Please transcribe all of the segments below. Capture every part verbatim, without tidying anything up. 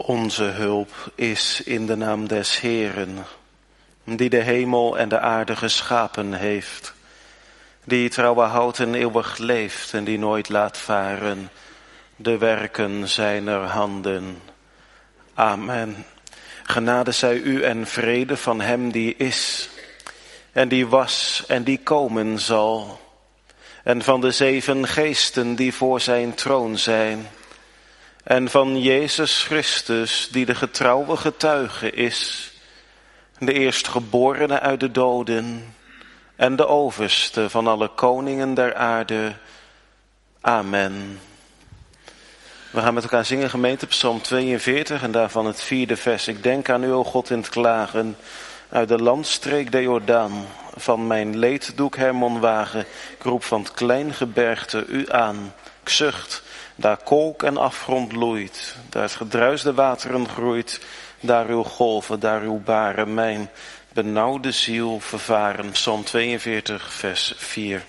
Onze hulp is in de naam des Heeren, die de hemel en de aarde geschapen heeft, die trouwe houdt en eeuwig leeft en die nooit laat varen de werken zijner handen. Amen. Genade zij u en vrede van hem die is en die was en die komen zal, en van de zeven geesten die voor zijn troon zijn, en van Jezus Christus die de getrouwe getuige is, de eerstgeborene uit de doden en de overste van alle koningen der aarde. Amen. We gaan met elkaar zingen, gemeente, Psalm tweeënveertig en daarvan het vierde vers. Ik denk aan u, o God, in het klagen, uit de landstreek de Jordaan. Van mijn leed doe ik Hermon wagen, ik roep van het klein gebergte u aan. Ik zucht, daar kolk en afgrond loeit, daar het gedruis de wateren groeit, daar uw golven, daar uw baren mijn benauwde ziel vervaren. Psalm tweeënveertig, vers vier.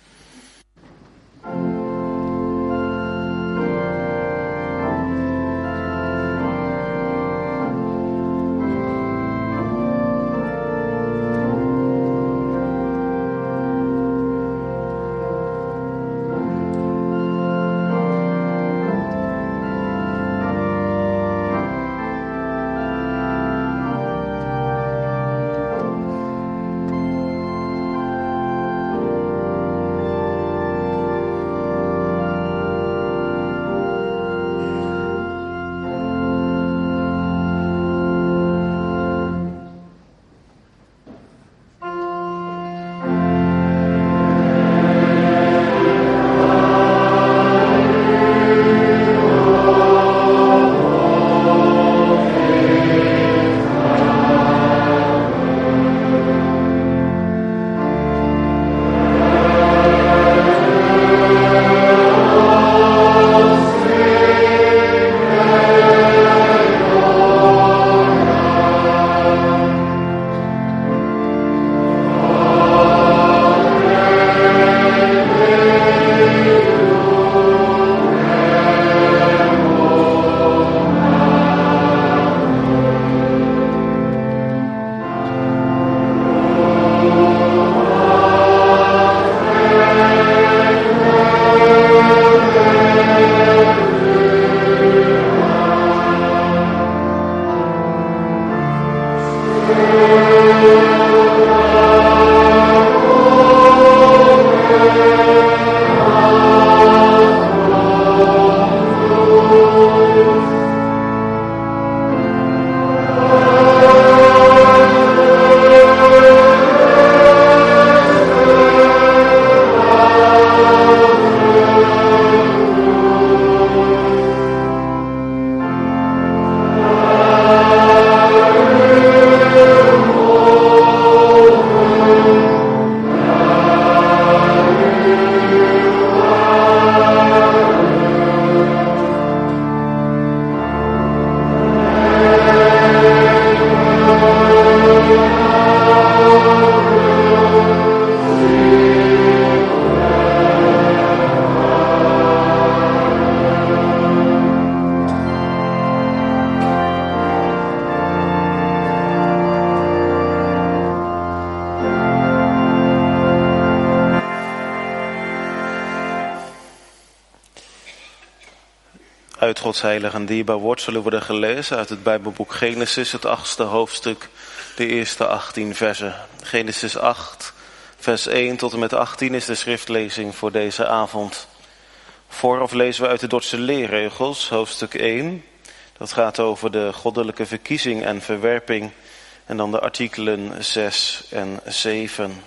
Uit Gods heilig en dierbaar woord zullen worden gelezen uit het Bijbelboek Genesis, het achtste hoofdstuk, de eerste achttien versen. Genesis acht, vers één tot en met achttien is de schriftlezing voor deze avond. Vooraf lezen we uit de Dordtse leerregels, hoofdstuk één. Dat gaat over de goddelijke verkiezing en verwerping. En dan de artikelen zes en zeven.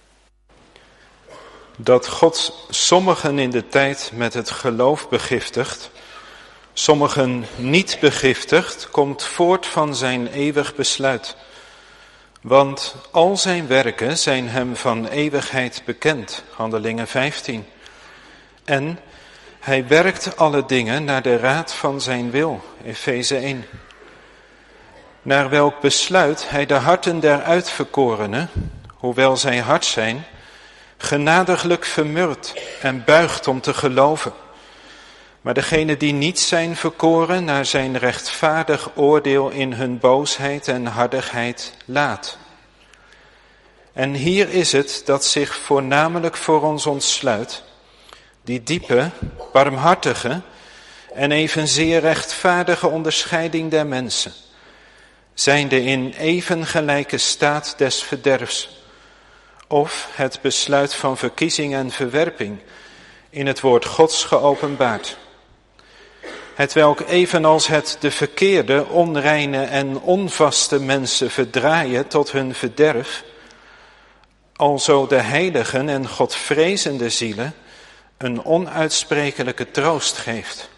Dat God sommigen in de tijd met het geloof begiftigt, sommigen niet begiftigt, komt voort van zijn eeuwig besluit. Want al zijn werken zijn hem van eeuwigheid bekend, Handelingen vijftien. En hij werkt alle dingen naar de raad van zijn wil, Efeze één. Naar welk besluit hij de harten der uitverkorenen, hoewel zij hard zijn, genadiglijk vermurwt en buigt om te geloven. Maar degenen die niet zijn verkoren naar zijn rechtvaardig oordeel in hun boosheid en hardigheid laat. En hier is het dat zich voornamelijk voor ons ontsluit, die diepe, barmhartige en evenzeer rechtvaardige onderscheiding der mensen, zijnde in even gelijke staat des verderfs, of het besluit van verkiezing en verwerping in het woord Gods geopenbaard. Hetwelk evenals het de verkeerde, onreine en onvaste mensen verdraaien tot hun verderf, alzo de heiligen en godvrezende zielen een onuitsprekelijke troost geeft.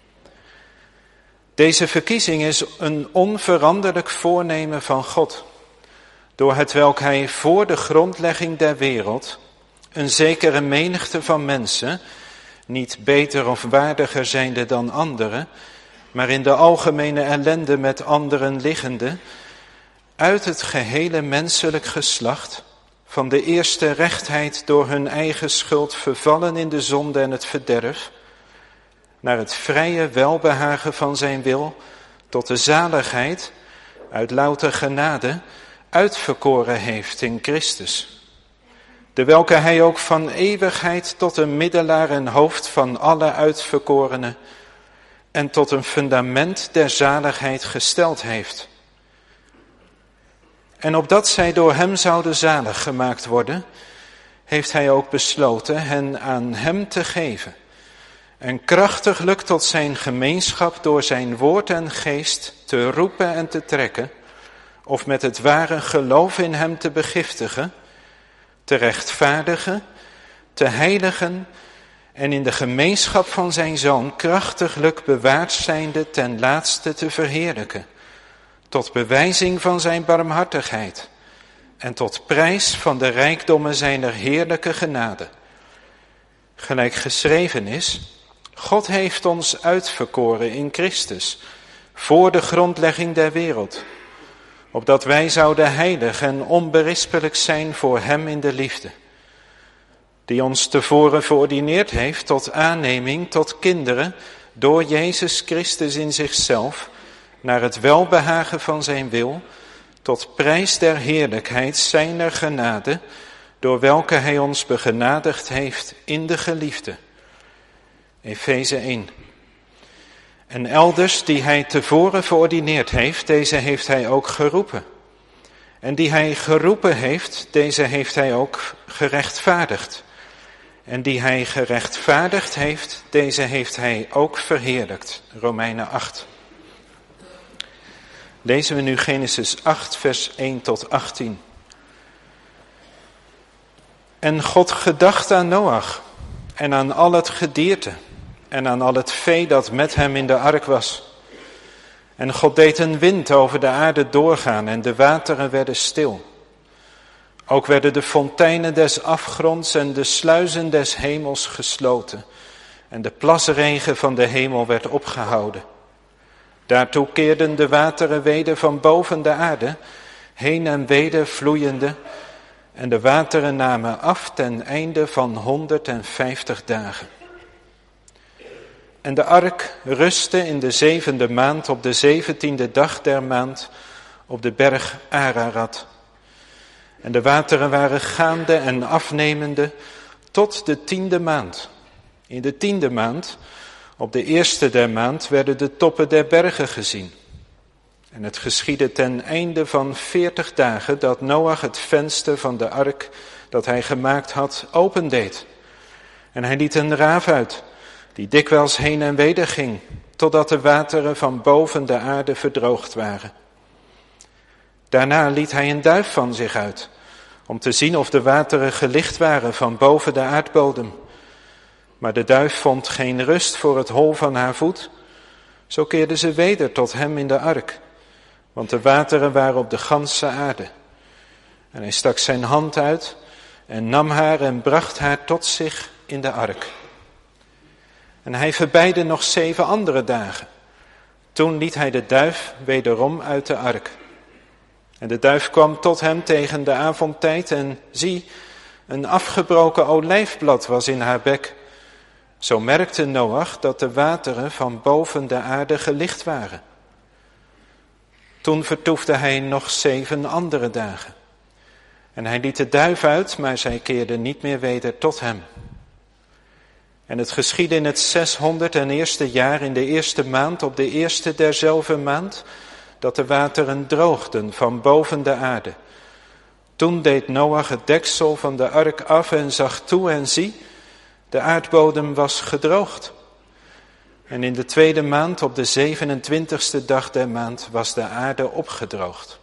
Deze verkiezing is een onveranderlijk voornemen van God, door hetwelk hij voor de grondlegging der wereld een zekere menigte van mensen, niet beter of waardiger zijnde dan anderen, maar in de algemene ellende met anderen liggende, uit het gehele menselijk geslacht, van de eerste rechtheid door hun eigen schuld vervallen in de zonde en het verderf, naar het vrije welbehagen van zijn wil, tot de zaligheid, uit louter genade, uitverkoren heeft in Christus. De welke hij ook van eeuwigheid tot een middelaar en hoofd van alle uitverkorenen en tot een fundament der zaligheid gesteld heeft. En opdat zij door hem zouden zalig gemaakt worden, heeft hij ook besloten hen aan hem te geven. En krachtiglijk tot zijn gemeenschap door zijn woord en geest te roepen en te trekken, of met het ware geloof in hem te begiftigen, te rechtvaardigen, te heiligen en in de gemeenschap van zijn Zoon krachtiglijk bewaard zijnde ten laatste te verheerlijken, tot bewijzing van zijn barmhartigheid en tot prijs van de rijkdommen zijner heerlijke genade. Gelijk geschreven is, God heeft ons uitverkoren in Christus, voor de grondlegging der wereld, opdat wij zouden heilig en onberispelijk zijn voor hem in de liefde, die ons tevoren verordineerd heeft tot aanneming tot kinderen door Jezus Christus in zichzelf, naar het welbehagen van zijn wil, tot prijs der heerlijkheid zijner genade, door welke hij ons begenadigd heeft in de geliefde. Efeze één. En elders die hij tevoren verordineerd heeft, deze heeft hij ook geroepen. En die hij geroepen heeft, deze heeft hij ook gerechtvaardigd. En die hij gerechtvaardigd heeft, deze heeft hij ook verheerlijkt. Romeinen acht. Lezen we nu Genesis acht, vers één tot achttien. En God gedacht aan Noach en aan al het gedierte en aan al het vee dat met hem in de ark was. En God deed een wind over de aarde doorgaan en de wateren werden stil. Ook werden de fonteinen des afgronds en de sluizen des hemels gesloten. En de plasregen van de hemel werd opgehouden. Daartoe keerden de wateren weder van boven de aarde, heen en weder vloeiende. En de wateren namen af ten einde van honderdvijftig dagen. En de ark rustte in de zevende maand op de zeventiende dag der maand op de berg Ararat. En de wateren waren gaande en afnemende tot de tiende maand. In de tiende maand, op de eerste der maand, werden de toppen der bergen gezien. En het geschiedde ten einde van veertig dagen dat Noach het venster van de ark dat hij gemaakt had opendeed. En hij liet een raaf uit, die dikwijls heen en weder ging, totdat de wateren van boven de aarde verdroogd waren. Daarna liet hij een duif van zich uit, om te zien of de wateren gelicht waren van boven de aardbodem. Maar de duif vond geen rust voor het hol van haar voet, zo keerde ze weder tot hem in de ark, want de wateren waren op de ganse aarde. En hij stak zijn hand uit en nam haar en bracht haar tot zich in de ark. En hij verbeidde nog zeven andere dagen. Toen liet hij de duif wederom uit de ark. En de duif kwam tot hem tegen de avondtijd en zie, een afgebroken olijfblad was in haar bek. Zo merkte Noach dat de wateren van boven de aarde gelicht waren. Toen vertoefde hij nog zeven andere dagen. En hij liet de duif uit, maar zij keerde niet meer weder tot hem. En het geschiedde in het zeshonderd en eerste jaar, in de eerste maand, op de eerste derzelfde maand, dat de wateren droogden van boven de aarde. Toen deed Noach het deksel van de ark af en zag toe en zie, de aardbodem was gedroogd. En in de tweede maand, op de zevenentwintigste dag der maand, was de aarde opgedroogd.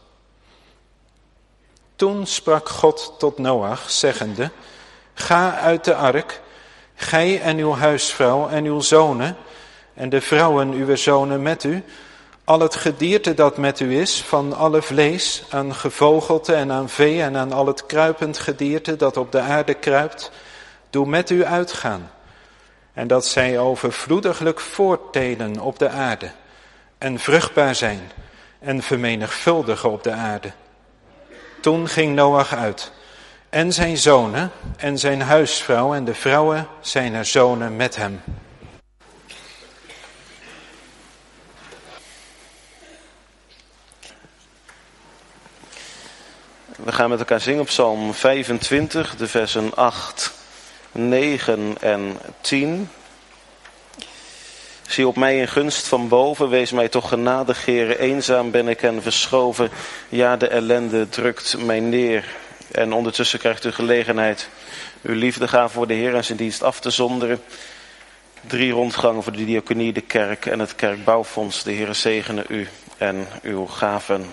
Toen sprak God tot Noach, zeggende, ga uit de ark, gij en uw huisvrouw en uw zonen, en de vrouwen uw zonen met u, al het gedierte dat met u is, van alle vlees, aan gevogelte en aan vee en aan al het kruipend gedierte dat op de aarde kruipt, doe met u uitgaan. En dat zij overvloediglijk voorttelen op de aarde, en vruchtbaar zijn, en vermenigvuldigen op de aarde. Toen ging Noach uit, en zijn zonen, en zijn huisvrouw, en de vrouwen zijner zonen met hem. We gaan met elkaar zingen op Psalm vijfentwintig, de versen acht, negen en tien. Zie op mij in gunst van boven, wees mij toch genadig, Heere. Eenzaam ben ik en verschoven, ja, de ellende drukt mij neer. En ondertussen krijgt u gelegenheid uw liefdegave voor de Heer en zijn dienst af te zonderen. Drie rondgangen voor de diaconie, de kerk en het kerkbouwfonds. De Heer zegene u en uw gaven.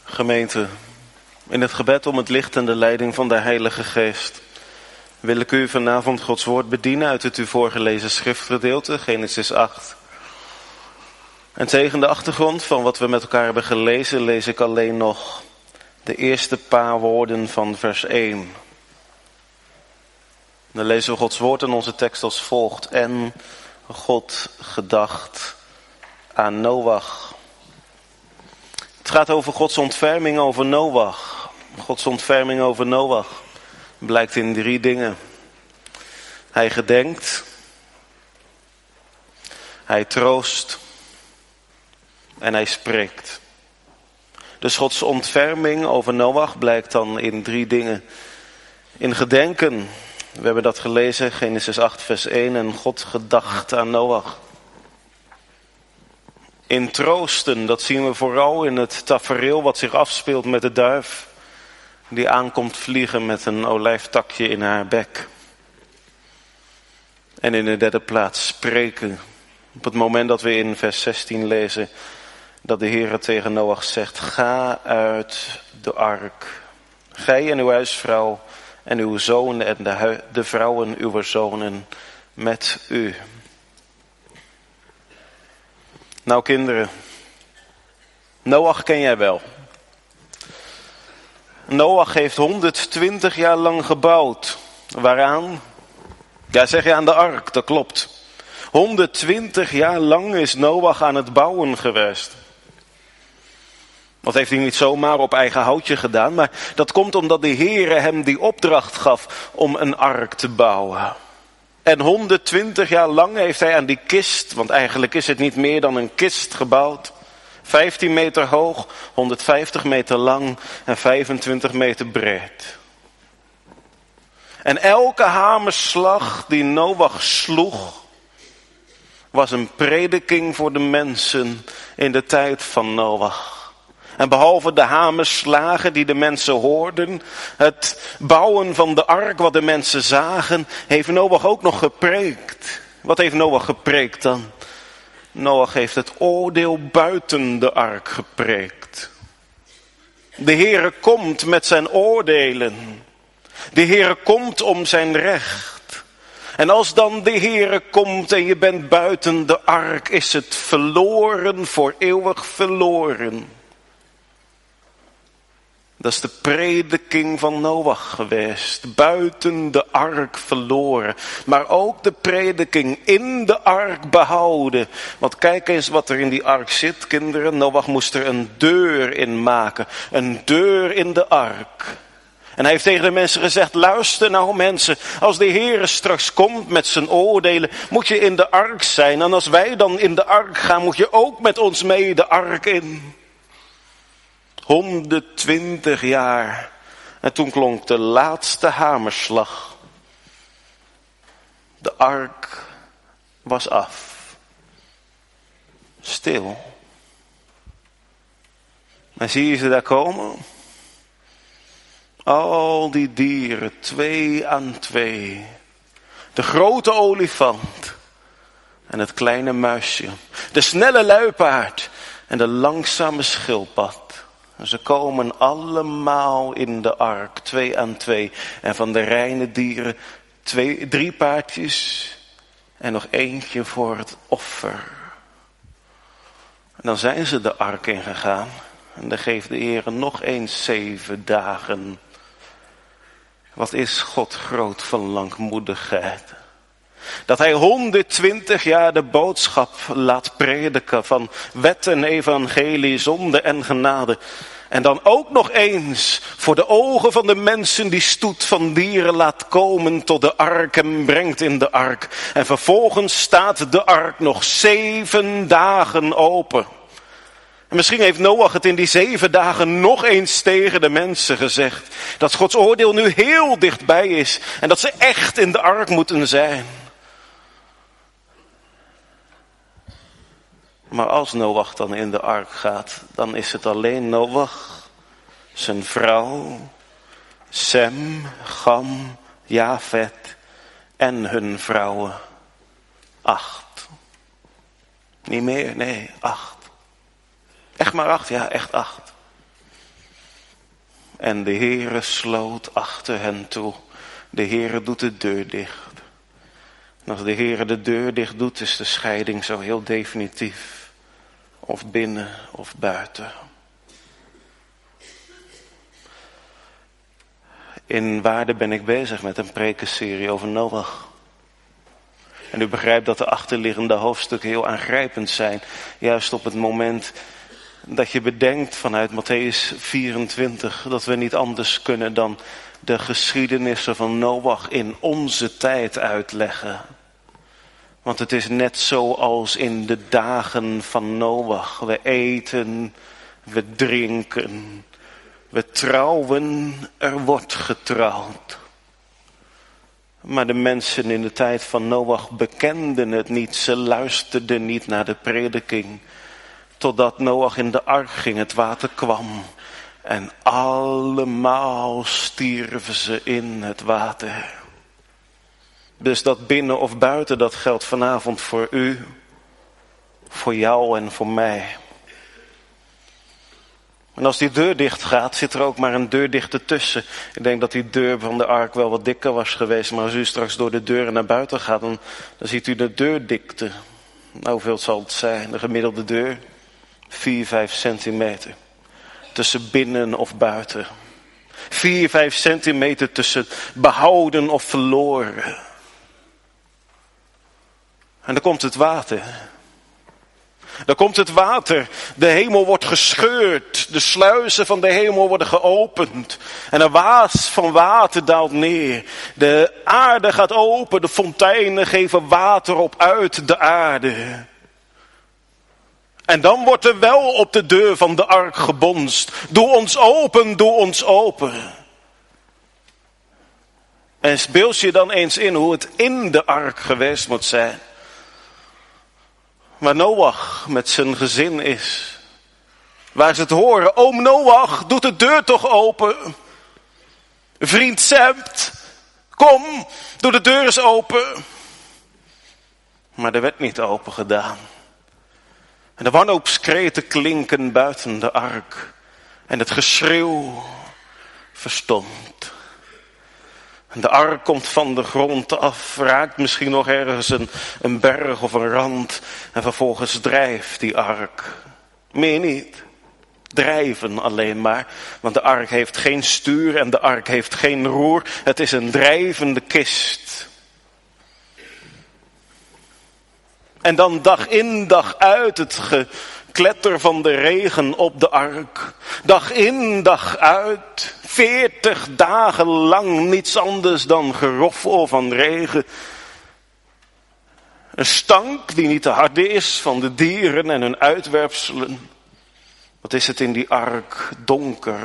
Gemeente, in het gebed om het licht en de leiding van de Heilige Geest wil ik u vanavond Gods woord bedienen uit het u voorgelezen schriftgedeelte, Genesis acht. En tegen de achtergrond van wat we met elkaar hebben gelezen, lees ik alleen nog de eerste paar woorden van vers één. Dan lezen we Gods woord in onze tekst als volgt. En God gedacht aan Noach. Het gaat over Gods ontferming over Noach. Gods ontferming over Noach blijkt in drie dingen. Hij gedenkt, hij troost en hij spreekt. Dus Gods ontferming over Noach blijkt dan in drie dingen. In gedenken, we hebben dat gelezen, Genesis acht vers één, en God gedacht aan Noach. In troosten, dat zien we vooral in het tafereel wat zich afspeelt met de duif, die aankomt vliegen met een olijftakje in haar bek. En in de derde plaats spreken. Op het moment dat we in vers zestien lezen dat de Heere tegen Noach zegt: ga uit de ark, gij en uw huisvrouw en uw zoon en de, hu- de vrouwen uw zonen met u. Nou kinderen, Noach ken jij wel. Noach heeft honderdtwintig jaar lang gebouwd. Waaraan? Ja, zeg je aan de ark, dat klopt. honderdtwintig jaar lang is Noach aan het bouwen geweest. Dat heeft hij niet zomaar op eigen houtje gedaan, maar dat komt omdat de Heere hem die opdracht gaf om een ark te bouwen. En honderdtwintig jaar lang heeft hij aan die kist, want eigenlijk is het niet meer dan een kist gebouwd. vijftien meter hoog, honderdvijftig meter lang en vijfentwintig meter breed. En elke hamerslag die Noach sloeg, was een prediking voor de mensen in de tijd van Noach. En behalve de hamerslagen die de mensen hoorden, het bouwen van de ark wat de mensen zagen, heeft Noach ook nog gepreekt. Wat heeft Noach gepreekt dan? Noach heeft het oordeel buiten de ark gepreekt. De Heere komt met zijn oordelen. De Heere komt om zijn recht. En als dan de Heere komt en je bent buiten de ark, is het verloren, voor eeuwig verloren. Dat is de prediking van Noach geweest. Buiten de ark verloren. Maar ook de prediking in de ark behouden. Want kijk eens wat er in die ark zit, kinderen. Noach moest er een deur in maken. Een deur in de ark. En hij heeft tegen de mensen gezegd: luister nou mensen, als de Heere straks komt met zijn oordelen, moet je in de ark zijn. En als wij dan in de ark gaan, moet je ook met ons mee de ark in. honderdtwintig jaar. En toen klonk de laatste hamerslag. De ark was af. Stil. En zie je ze daar komen? Al die dieren, twee aan twee. De grote olifant en het kleine muisje. De snelle luipaard en de langzame schildpad. Ze komen allemaal in de ark, twee aan twee. En van de reine dieren twee, drie paardjes en nog eentje voor het offer. En dan zijn ze de ark ingegaan. En dan geeft de Heer nog eens zeven dagen. Wat is God groot van langmoedigheid. Dat hij honderdtwintig jaar de boodschap laat prediken van wet en evangelie, zonde en genade. En dan ook nog eens voor de ogen van de mensen die stoet van dieren laat komen tot de ark en brengt in de ark. En vervolgens staat de ark nog zeven dagen open. En misschien heeft Noach het in die zeven dagen nog eens tegen de mensen gezegd. Dat Gods oordeel nu heel dichtbij is en dat ze echt in de ark moeten zijn. Maar als Noach dan in de ark gaat, dan is het alleen Noach, zijn vrouw, Sem, Cham, Jafet en hun vrouwen. Acht. Niet meer, nee, acht. Echt maar acht, ja, echt acht. En de Heere sloot achter hen toe. De Heere doet de deur dicht. En als de Heere de deur dicht doet, is de scheiding zo heel definitief. Of binnen of buiten. In Waarden ben ik bezig met een prekenserie over Noach. En u begrijpt dat de achterliggende hoofdstukken heel aangrijpend zijn. Juist op het moment dat je bedenkt vanuit Mattheüs vierentwintig... dat we niet anders kunnen dan de geschiedenissen van Noach in onze tijd uitleggen. Want het is net zoals in de dagen van Noach. We eten, we drinken, we trouwen, er wordt getrouwd. Maar de mensen in de tijd van Noach bekenden het niet. Ze luisterden niet naar de prediking. Totdat Noach in de ark ging, het water kwam. En allemaal stierven ze in het water. Dus dat binnen of buiten, dat geldt vanavond voor u, voor jou en voor mij. En als die deur dicht gaat, zit er ook maar een deur dicht ertussen. Ik denk dat die deur van de ark wel wat dikker was geweest. Maar als u straks door de deuren naar buiten gaat, dan, dan ziet u de deurdikte. Nou, hoeveel zal het zijn? De gemiddelde deur? vier, vijf centimeter. Tussen binnen of buiten. vier, vijf centimeter tussen behouden of verloren. En dan komt het water. Dan komt het water. De hemel wordt gescheurd. De sluizen van de hemel worden geopend. En een waas van water daalt neer. De aarde gaat open. De fonteinen geven water op uit de aarde. En dan wordt er wel op de deur van de ark gebonst. Doe ons open, doe ons open. En beeld je dan eens in hoe het in de ark geweest moet zijn. Waar Noach met zijn gezin is. Waar ze het horen. Oom Noach, doet de deur toch open. Vriend Sept, kom, doe de deur eens open. Maar er werd niet open gedaan. En de wanhoopskreten klinken buiten de ark. En het geschreeuw verstomt. En de ark komt van de grond af, raakt misschien nog ergens een, een berg of een rand. En vervolgens drijft die ark. Meer niet. Drijven alleen maar. Want de ark heeft geen stuur en de ark heeft geen roer. Het is een drijvende kist. En dan dag in dag uit het gekletter van de regen op de ark. Dag in dag uit. Veertig dagen lang niets anders dan geroffel van regen. Een stank die niet te harde is van de dieren en hun uitwerpselen. Wat is het in die ark donker.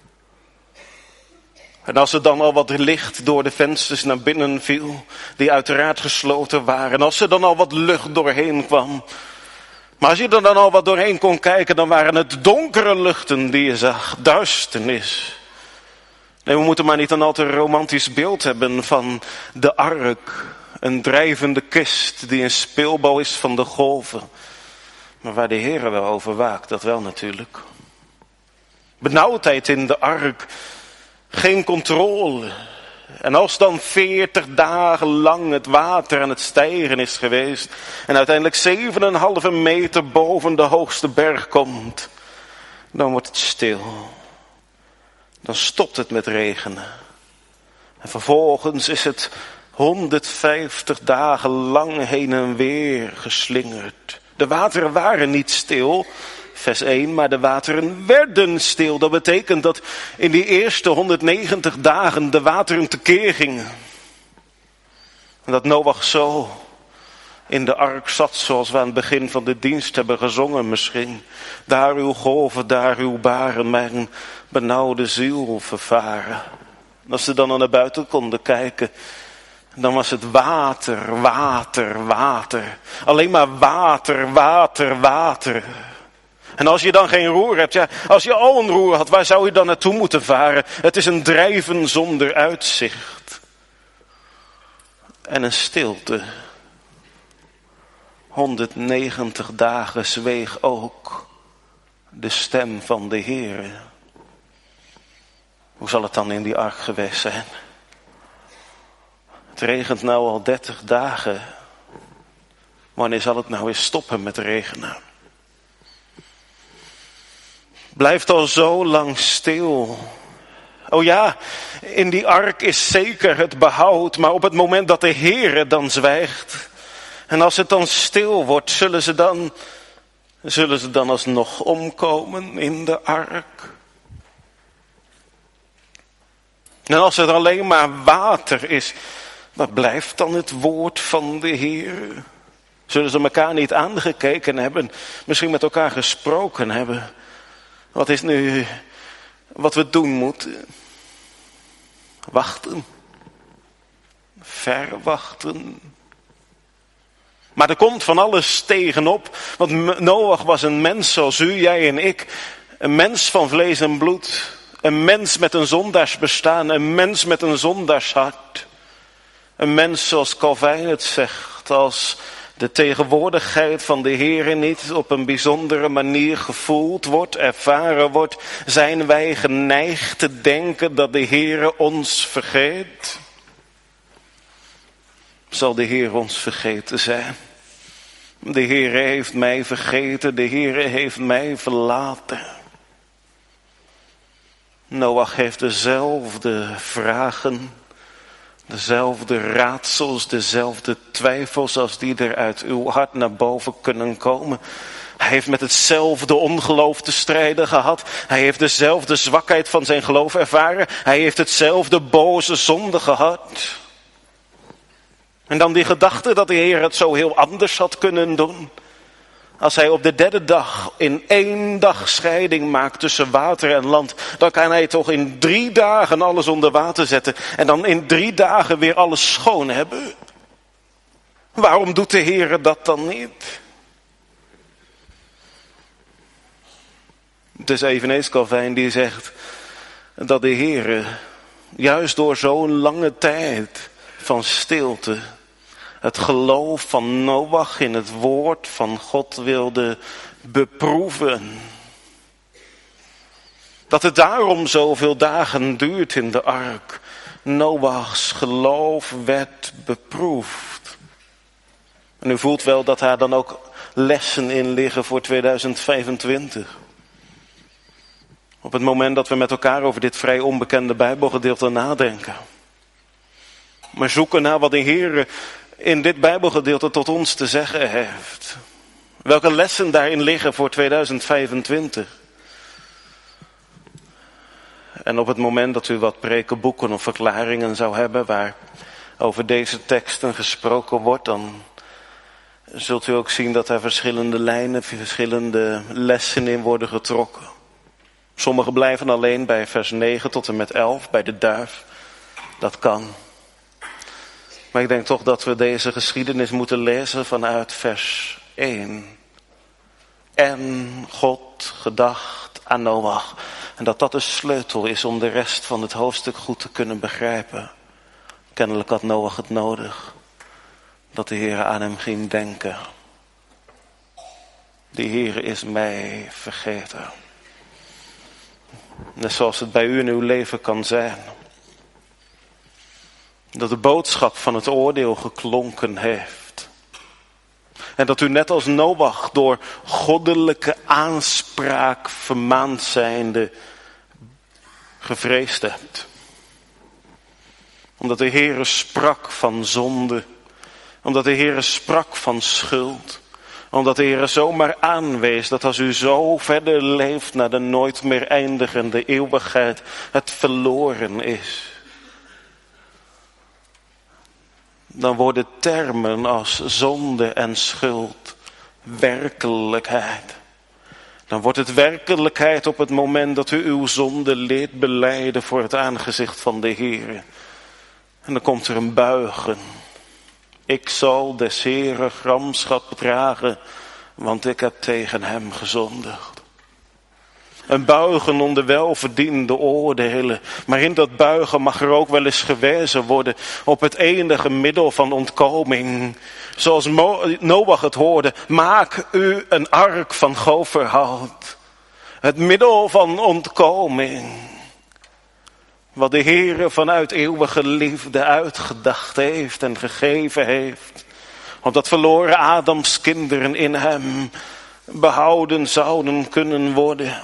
En als er dan al wat licht door de vensters naar binnen viel, die uiteraard gesloten waren. En als er dan al wat lucht doorheen kwam. Maar als je er dan al wat doorheen kon kijken, dan waren het donkere luchten die je zag. Duisternis. Nee, we moeten maar niet een al te romantisch beeld hebben van de ark. Een drijvende kist die een speelbal is van de golven. Maar waar de Heere wel over waakt, dat wel natuurlijk. Benauwdheid in de ark. Geen controle. En als dan veertig dagen lang het water aan het stijgen is geweest. En uiteindelijk zeven en een halve meter boven de hoogste berg komt. Dan wordt het stil. Dan stopt het met regenen. En vervolgens is het honderdvijftig dagen lang heen en weer geslingerd. De wateren waren niet stil, vers één, maar de wateren werden stil. Dat betekent dat in die eerste honderdnegentig dagen de wateren tekeer gingen. En dat Noach zo in de ark zat, zoals we aan het begin van de dienst hebben gezongen misschien. Daar uw golven, daar uw baren, mijn benauwde ziel vervaren. En als ze dan naar buiten konden kijken, dan was het water, water, water. Alleen maar water, water, water. En als je dan geen roer hebt, ja, als je al een roer had, waar zou je dan naartoe moeten varen? Het is een drijven zonder uitzicht. En een stilte. honderdnegentig dagen zweeg ook de stem van de Heere. Hoe zal het dan in die ark geweest zijn? Het regent nou al dertig dagen. Wanneer zal het nou eens stoppen met regenen? Blijft al zo lang stil. Oh ja, in die ark is zeker het behoud, maar op het moment dat de Heere dan zwijgt, en als het dan stil wordt, zullen ze dan, zullen ze dan alsnog omkomen in de ark? En als het alleen maar water is, wat blijft dan het woord van de Heere? Zullen ze elkaar niet aangekeken hebben, misschien met elkaar gesproken hebben? Wat is nu wat we doen moeten? Wachten. Verwachten. Maar er komt van alles tegenop. Want Noach was een mens zoals u, jij en ik. Een mens van vlees en bloed. Een mens met een zondaarsbestaan. Een mens met een zondaarshart. Een mens zoals Calvijn het zegt. Als de tegenwoordigheid van de Heere niet op een bijzondere manier gevoeld wordt, ervaren wordt, zijn wij geneigd te denken dat de Heere ons vergeet. Zal de Heer ons vergeten zijn? De Heere heeft mij vergeten, de Heere heeft mij verlaten. Noach heeft dezelfde vragen, dezelfde raadsels, dezelfde twijfels als die er uit uw hart naar boven kunnen komen. Hij heeft met hetzelfde ongeloof te strijden gehad. Hij heeft dezelfde zwakheid van zijn geloof ervaren. Hij heeft hetzelfde boze zonde gehad. En dan die gedachte dat de Heer het zo heel anders had kunnen doen. Als hij op de derde dag in één dag scheiding maakt tussen water en land, dan kan hij toch in drie dagen alles onder water zetten en dan in drie dagen weer alles schoon hebben. Waarom doet de Heer dat dan niet? Het is eveneens Calvijn die zegt dat de Heer juist door zo'n lange tijd van stilte het geloof van Noach in het woord van God wilde beproeven. Dat het daarom zoveel dagen duurt in de ark. Noachs geloof werd beproefd. En u voelt wel dat daar dan ook lessen in liggen voor tweeduizend vijfentwintig. Op het moment dat we met elkaar over dit vrij onbekende Bijbelgedeelte nadenken. Maar zoeken naar wat de Heer in dit Bijbelgedeelte tot ons te zeggen heeft. Welke lessen daarin liggen voor tweeduizend vijfentwintig. En op het moment dat u wat prekenboeken of verklaringen zou hebben waar over deze teksten gesproken wordt, dan zult u ook zien dat er verschillende lijnen, verschillende lessen in worden getrokken. Sommige blijven alleen bij vers negen tot en met elf, bij de duif. Dat kan. Maar ik denk toch dat we deze geschiedenis moeten lezen vanuit vers één. En God gedacht aan Noach. En dat dat de sleutel is om de rest van het hoofdstuk goed te kunnen begrijpen. Kennelijk had Noach het nodig dat de Heer aan hem ging denken. De Heer is mij vergeten. Net zoals het bij u in uw leven kan zijn. Dat de boodschap van het oordeel geklonken heeft. En dat u net als Noach door goddelijke aanspraak vermaand zijnde gevreesd hebt. Omdat de Heere sprak van zonde. Omdat de Heere sprak van schuld. Omdat de Heere zomaar aanwees dat als u zo verder leeft naar de nooit meer eindigende eeuwigheid, het verloren is. Dan worden termen als zonde en schuld werkelijkheid. Dan wordt het werkelijkheid op het moment dat u uw zonde leert belijden voor het aangezicht van de Heer. En dan komt er een buigen. Ik zal des Heeren gramschap dragen, want ik heb tegen hem gezondigd. Een buigen onder welverdiende oordelen. Maar in dat buigen mag er ook wel eens gewezen worden op het enige middel van ontkoming. Zoals Noach het hoorde. Maak u een ark van goferhout. Het middel van ontkoming. Wat de Heere vanuit eeuwige liefde uitgedacht heeft en gegeven heeft. Opdat verloren Adams kinderen in hem behouden zouden kunnen worden.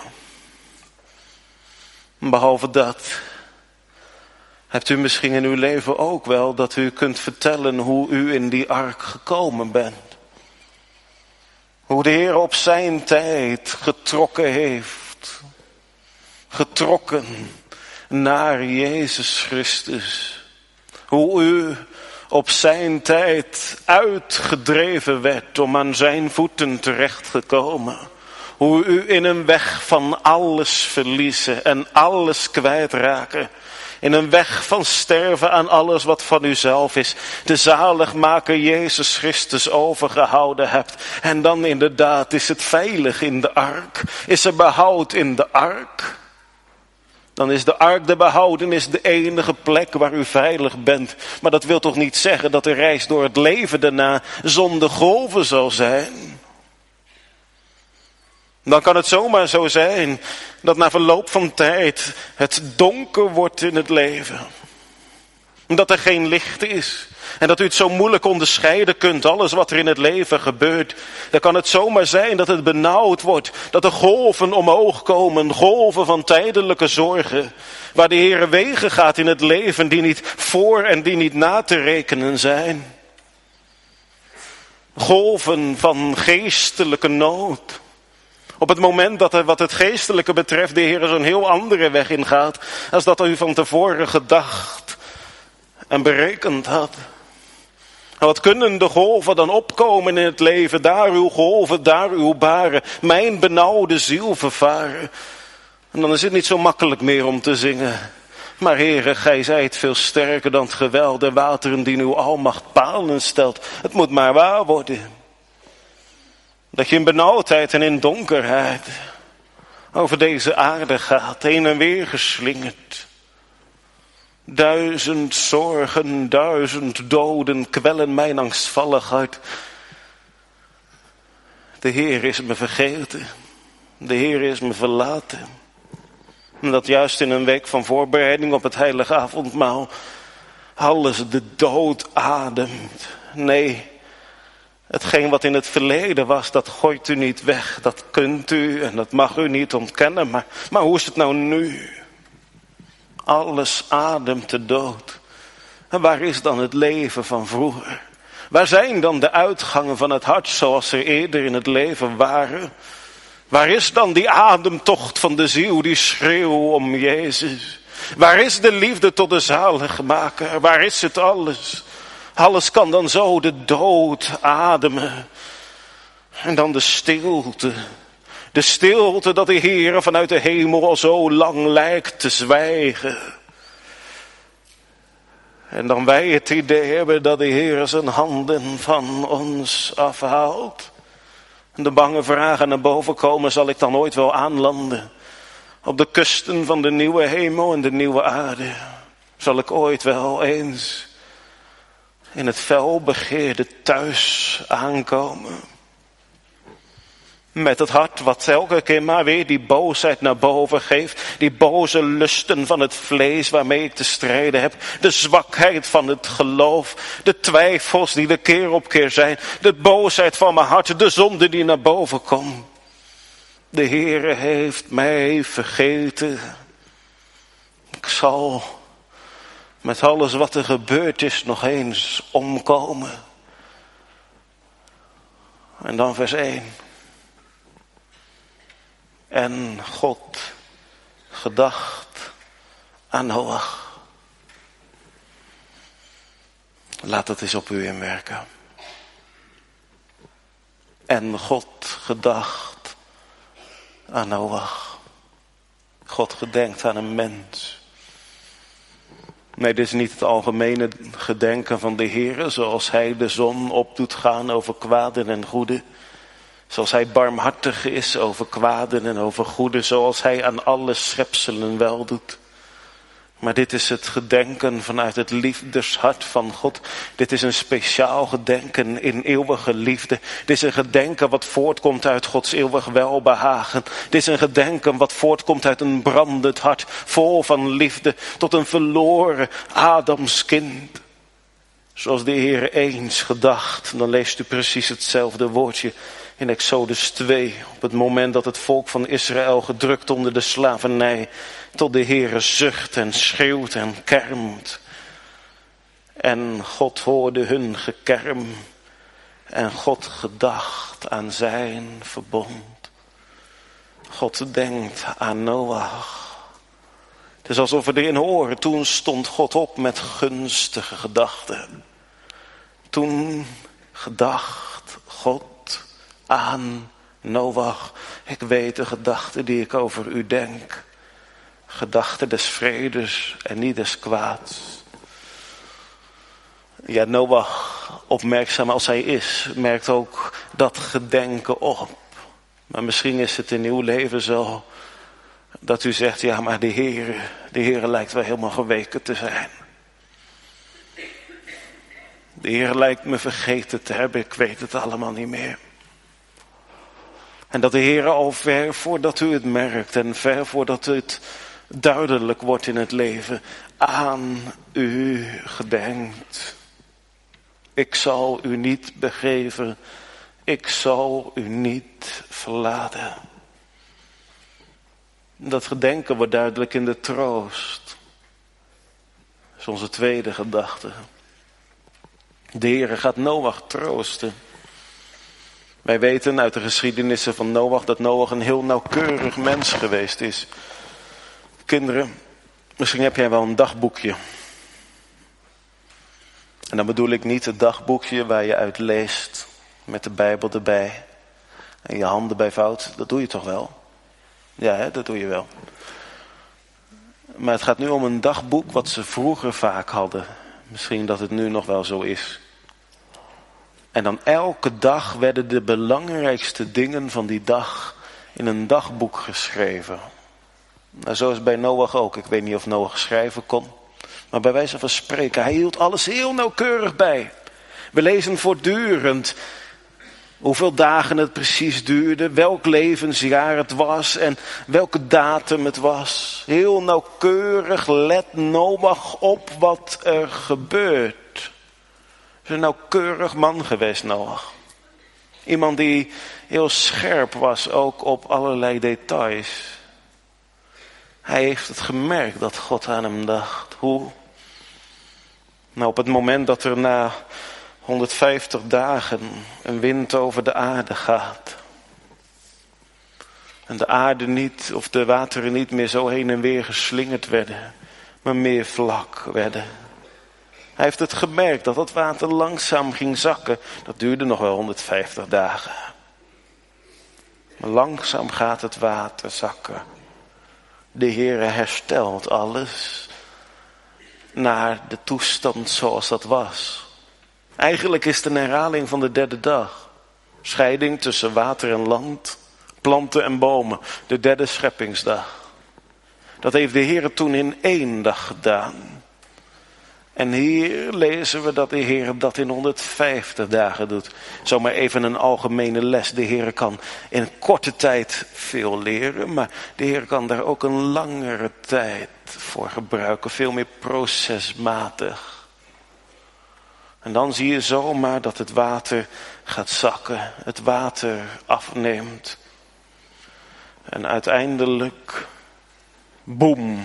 Behalve dat hebt u misschien in uw leven ook wel dat u kunt vertellen hoe u in die ark gekomen bent. Hoe de Heer op zijn tijd getrokken heeft. Getrokken naar Jezus Christus. Hoe u op zijn tijd uitgedreven werd om aan zijn voeten terecht te komen. Hoe u in een weg van alles verliezen en alles kwijtraken. In een weg van sterven aan alles wat van uzelf is. De zaligmaker Jezus Christus overgehouden hebt. En dan inderdaad is het veilig in de ark. Is er behoud in de ark. Dan is de ark de behoudenis de enige plek waar u veilig bent. Maar dat wil toch niet zeggen dat de reis door het leven daarna zonder golven zal zijn. Dan kan het zomaar zo zijn dat na verloop van tijd het donker wordt in het leven. Dat er geen licht is. En dat u het zo moeilijk onderscheiden kunt, alles wat er in het leven gebeurt. Dan kan het zomaar zijn dat het benauwd wordt. Dat er golven omhoog komen, golven van tijdelijke zorgen. Waar de Heere wegen gaat in het leven die niet voor en die niet na te rekenen zijn. Golven van geestelijke nood. Op het moment dat er wat het geestelijke betreft de Heer zo'n heel andere weg ingaat. Als dat u van tevoren gedacht en berekend had. En wat kunnen de golven dan opkomen in het leven. Daar uw golven, daar uw baren. Mijn benauwde ziel vervaren. En dan is het niet zo makkelijk meer om te zingen. Maar Heere, gij zijt veel sterker dan het geweld der wateren die uw almacht palen stelt. Het moet maar waar worden. Dat je in benauwdheid en in donkerheid over deze aarde gaat, heen en weer geslingerd. Duizend zorgen, duizend doden kwellen mijn angstvallig hart. De Heer is me vergeten. De Heer is me verlaten. En dat juist in een week van voorbereiding op het heilige avondmaal alles de dood ademt. Nee. Hetgeen wat in het verleden was, dat gooit u niet weg. Dat kunt u en dat mag u niet ontkennen. Maar, maar hoe is het nou nu? Alles ademt de dood. En waar is dan het leven van vroeger? Waar zijn dan de uitgangen van het hart zoals ze eerder in het leven waren? Waar is dan die ademtocht van de ziel, die schreeuw om Jezus? Waar is de liefde tot de zaligmaker? Waar is het alles? Alles kan dan zo de dood ademen. En dan de stilte. De stilte dat de Heer vanuit de hemel al zo lang lijkt te zwijgen. En dan wij het idee hebben dat de Heer zijn handen van ons afhaalt. En de bange vragen naar boven komen, zal ik dan ooit wel aanlanden? Op de kusten van de nieuwe hemel en de nieuwe aarde. Zal ik ooit wel eens in het felbegeerde thuis aankomen? Met het hart wat elke keer maar weer die boosheid naar boven geeft. Die boze lusten van het vlees waarmee ik te strijden heb. De zwakheid van het geloof. De twijfels die er keer op keer zijn. De boosheid van mijn hart. De zonde die naar boven komt. De Heere heeft mij vergeten. Ik zal met alles wat er gebeurd is nog eens omkomen. En dan vers één. En God gedacht aan Noach. Laat het eens op u inwerken. En God gedacht aan Noach. God gedenkt aan een mens. Nee, dit is niet het algemene gedenken van de Heere, zoals hij de zon op doet gaan over kwaden en goede. Zoals hij barmhartig is over kwaden en over goede, zoals hij aan alle schepselen wel doet. Maar dit is het gedenken vanuit het liefdeshart van God. Dit is een speciaal gedenken in eeuwige liefde. Dit is een gedenken wat voortkomt uit Gods eeuwig welbehagen. Dit is een gedenken wat voortkomt uit een brandend hart, vol van liefde, tot een verloren Adamskind. Zoals de Heer eens gedacht, dan leest u precies hetzelfde woordje in Exodus twee. Op het moment dat het volk van Israël, gedrukt onder de slavernij, tot de Heere zucht en schreeuwt en kermt. En God hoorde hun gekerm. En God gedacht aan zijn verbond. God denkt aan Noach. Het is alsof we erin horen. Toen stond God op met gunstige gedachten. Toen gedacht God aan Noach. Ik weet de gedachten die ik over u denk. Gedachten des vredes en niet des kwaads. Ja, Noach, opmerkzaam als hij is, merkt ook dat gedenken op. Maar misschien is het in uw leven zo dat u zegt, ja, maar de Heere, de Heere lijkt wel helemaal geweken te zijn. De Heere lijkt me vergeten te hebben, ik weet het allemaal niet meer. En dat de Heere al ver voordat u het merkt en ver voordat het duidelijk wordt in het leven, aan u gedenkt. Ik zal u niet begeven, ik zal u niet verlaten. Dat gedenken wordt duidelijk in de troost. Dat is onze tweede gedachte. De Heere gaat Noach troosten. Wij weten uit de geschiedenissen van Noach dat Noach een heel nauwkeurig mens geweest is. Kinderen, misschien heb jij wel een dagboekje. En dan bedoel ik niet het dagboekje waar je uit leest met de Bijbel erbij. En je handen bij vouwt, dat doe je toch wel? Ja, hè, dat doe je wel. Maar het gaat nu om een dagboek wat ze vroeger vaak hadden. Misschien dat het nu nog wel zo is. En dan elke dag werden de belangrijkste dingen van die dag in een dagboek geschreven. Nou, zo is het bij Noach ook. Ik weet niet of Noach schrijven kon. Maar bij wijze van spreken, hij hield alles heel nauwkeurig bij. We lezen voortdurend hoeveel dagen het precies duurde, welk levensjaar het was en welke datum het was. Heel nauwkeurig let Noach op wat er gebeurt. Hij is een nauwkeurig man geweest, Noach. Iemand die heel scherp was ook op allerlei details. Hij heeft het gemerkt dat God aan hem dacht. Hoe? Nou, op het moment dat er na honderdvijftig dagen een wind over de aarde gaat. En de aarde niet, of de wateren niet meer zo heen en weer geslingerd werden. Maar meer vlak werden. Hij heeft het gemerkt dat het water langzaam ging zakken. Dat duurde nog wel honderdvijftig dagen. Maar langzaam gaat het water zakken. De Heere herstelt alles naar de toestand zoals dat was. Eigenlijk is het een herhaling van de derde dag. Scheiding tussen water en land, planten en bomen. De derde scheppingsdag. Dat heeft de Heere toen in één dag gedaan. En hier lezen we dat de Heer dat in honderdvijftig dagen doet. Zomaar even een algemene les. De Heer kan in korte tijd veel leren. Maar de Heer kan daar ook een langere tijd voor gebruiken. Veel meer procesmatig. En dan zie je zomaar dat het water gaat zakken. Het water afneemt. En uiteindelijk, boem.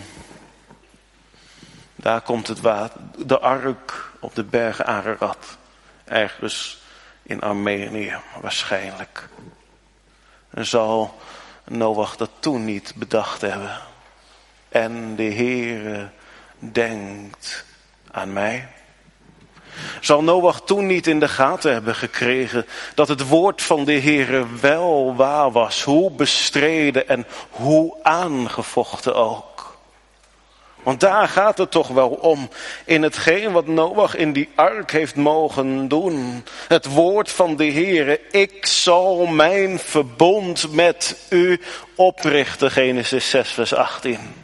Daar komt het water, de ark op de berg Ararat. Ergens in Armenië waarschijnlijk. En zal Noach dat toen niet bedacht hebben. En de Heere denkt aan mij. Zal Noach toen niet in de gaten hebben gekregen dat het woord van de Heere wel waar was. Hoe bestreden en hoe aangevochten ook. Want daar gaat het toch wel om. In hetgeen wat Noach in die ark heeft mogen doen. Het woord van de Heere. Ik zal mijn verbond met u oprichten. Genesis zes vers achttien.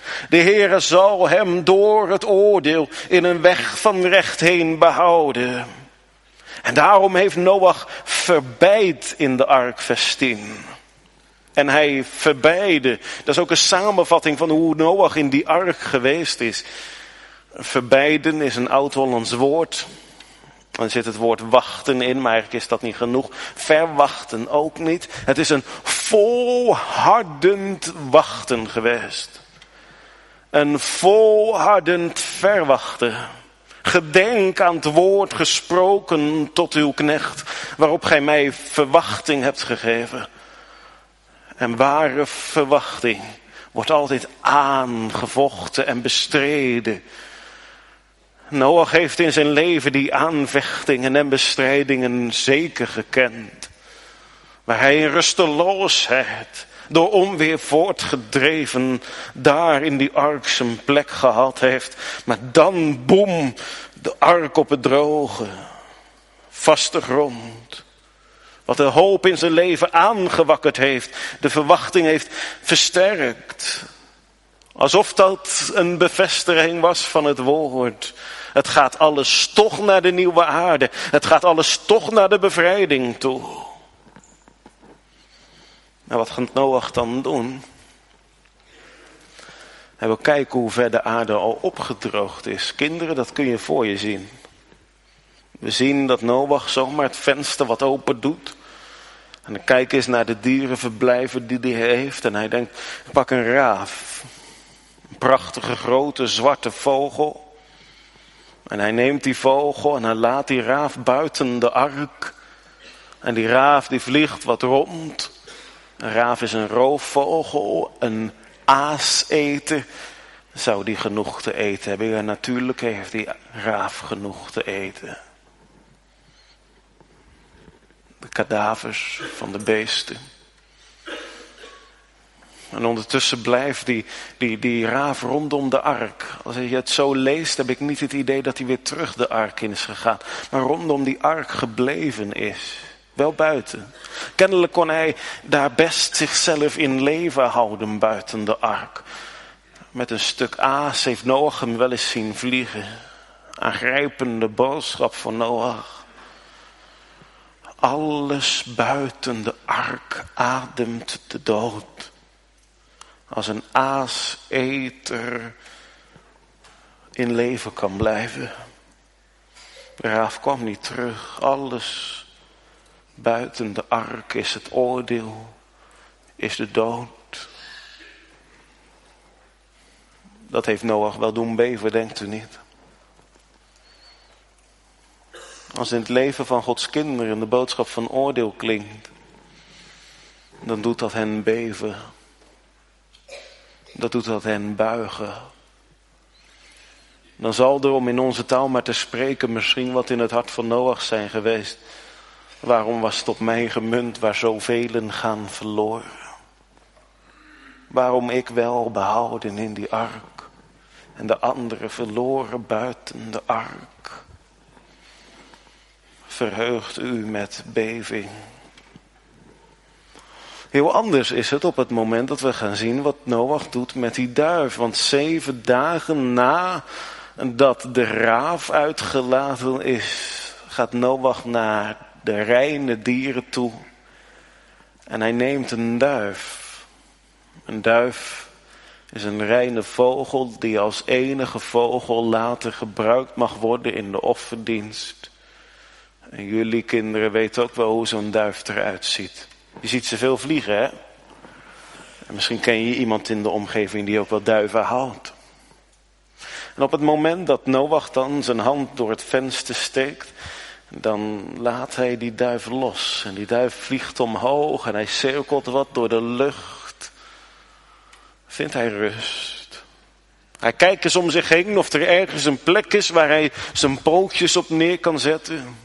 De Heere zal hem door het oordeel in een weg van recht heen behouden. En daarom heeft Noach verbeid in de arkvestin. En hij verbeide, dat is ook een samenvatting van hoe Noach in die ark geweest is. Verbeiden is een oud-Hollands woord. Dan zit het woord wachten in, maar eigenlijk is dat niet genoeg. Verwachten ook niet. Het is een volhardend wachten geweest. Een volhardend verwachten. Gedenk aan het woord gesproken tot uw knecht, waarop gij mij verwachting hebt gegeven. En ware verwachting wordt altijd aangevochten en bestreden. Noach heeft in zijn leven die aanvechtingen en bestrijdingen zeker gekend. Waar hij in rusteloosheid, door onweer voortgedreven, daar in die ark zijn plek gehad heeft. Maar dan, boem, de ark op het droge, vaste grond. Wat de hoop in zijn leven aangewakkerd heeft, de verwachting heeft versterkt. Alsof dat een bevestiging was van het woord. Het gaat alles toch naar de nieuwe aarde. Het gaat alles toch naar de bevrijding toe. Nou, wat gaat Noach dan doen? En we kijken hoe ver de aarde al opgedroogd is. Kinderen, dat kun je voor je zien. We zien dat Noach zomaar het venster wat open doet. En dan kijkt eens naar de dierenverblijven die hij heeft. En hij denkt, ik pak een raaf. Een prachtige grote zwarte vogel. En hij neemt die vogel en hij laat die raaf buiten de ark. En die raaf die vliegt wat rond. Een raaf is een roofvogel, een aaseter. Zou die genoeg te eten hebben? Ja, natuurlijk heeft die raaf genoeg te eten. De kadavers van de beesten. En ondertussen blijft die, die, die raaf rondom de ark. Als je het zo leest, heb ik niet het idee dat hij weer terug de ark in is gegaan. Maar rondom die ark gebleven is. Wel buiten. Kennelijk kon hij daar best zichzelf in leven houden buiten de ark. Met een stuk aas heeft Noach hem wel eens zien vliegen. Aangrijpende boodschap van Noach. Alles buiten de ark ademt de dood. Als een aaseter in leven kan blijven. De raaf kwam niet terug. Alles buiten de ark is het oordeel, is de dood. Dat heeft Noach wel doen beven, denkt u niet? Als in het leven van Gods kinderen de boodschap van oordeel klinkt, dan doet dat hen beven. Dat doet dat hen buigen. Dan zal er, om in onze taal maar te spreken, misschien wat in het hart van Noach zijn geweest. Waarom was het op mij gemunt waar zoveel gaan verloren? Waarom ik wel behouden in die ark en de anderen verloren buiten de ark? Verheugt u met beving. Heel anders is het op het moment dat we gaan zien wat Noach doet met die duif. Want zeven dagen na dat de raaf uitgelaten is, gaat Noach naar de reine dieren toe. En hij neemt een duif. Een duif is een reine vogel die als enige vogel later gebruikt mag worden in de offerdienst. En jullie kinderen weten ook wel hoe zo'n duif eruit ziet. Je ziet ze veel vliegen, hè? En misschien ken je iemand in de omgeving die ook wel duiven houdt. En op het moment dat Noach dan zijn hand door het venster steekt, dan laat hij die duif los. En die duif vliegt omhoog en hij cirkelt wat door de lucht. Vindt hij rust. Hij kijkt eens om zich heen of er ergens een plek is waar hij zijn pootjes op neer kan zetten.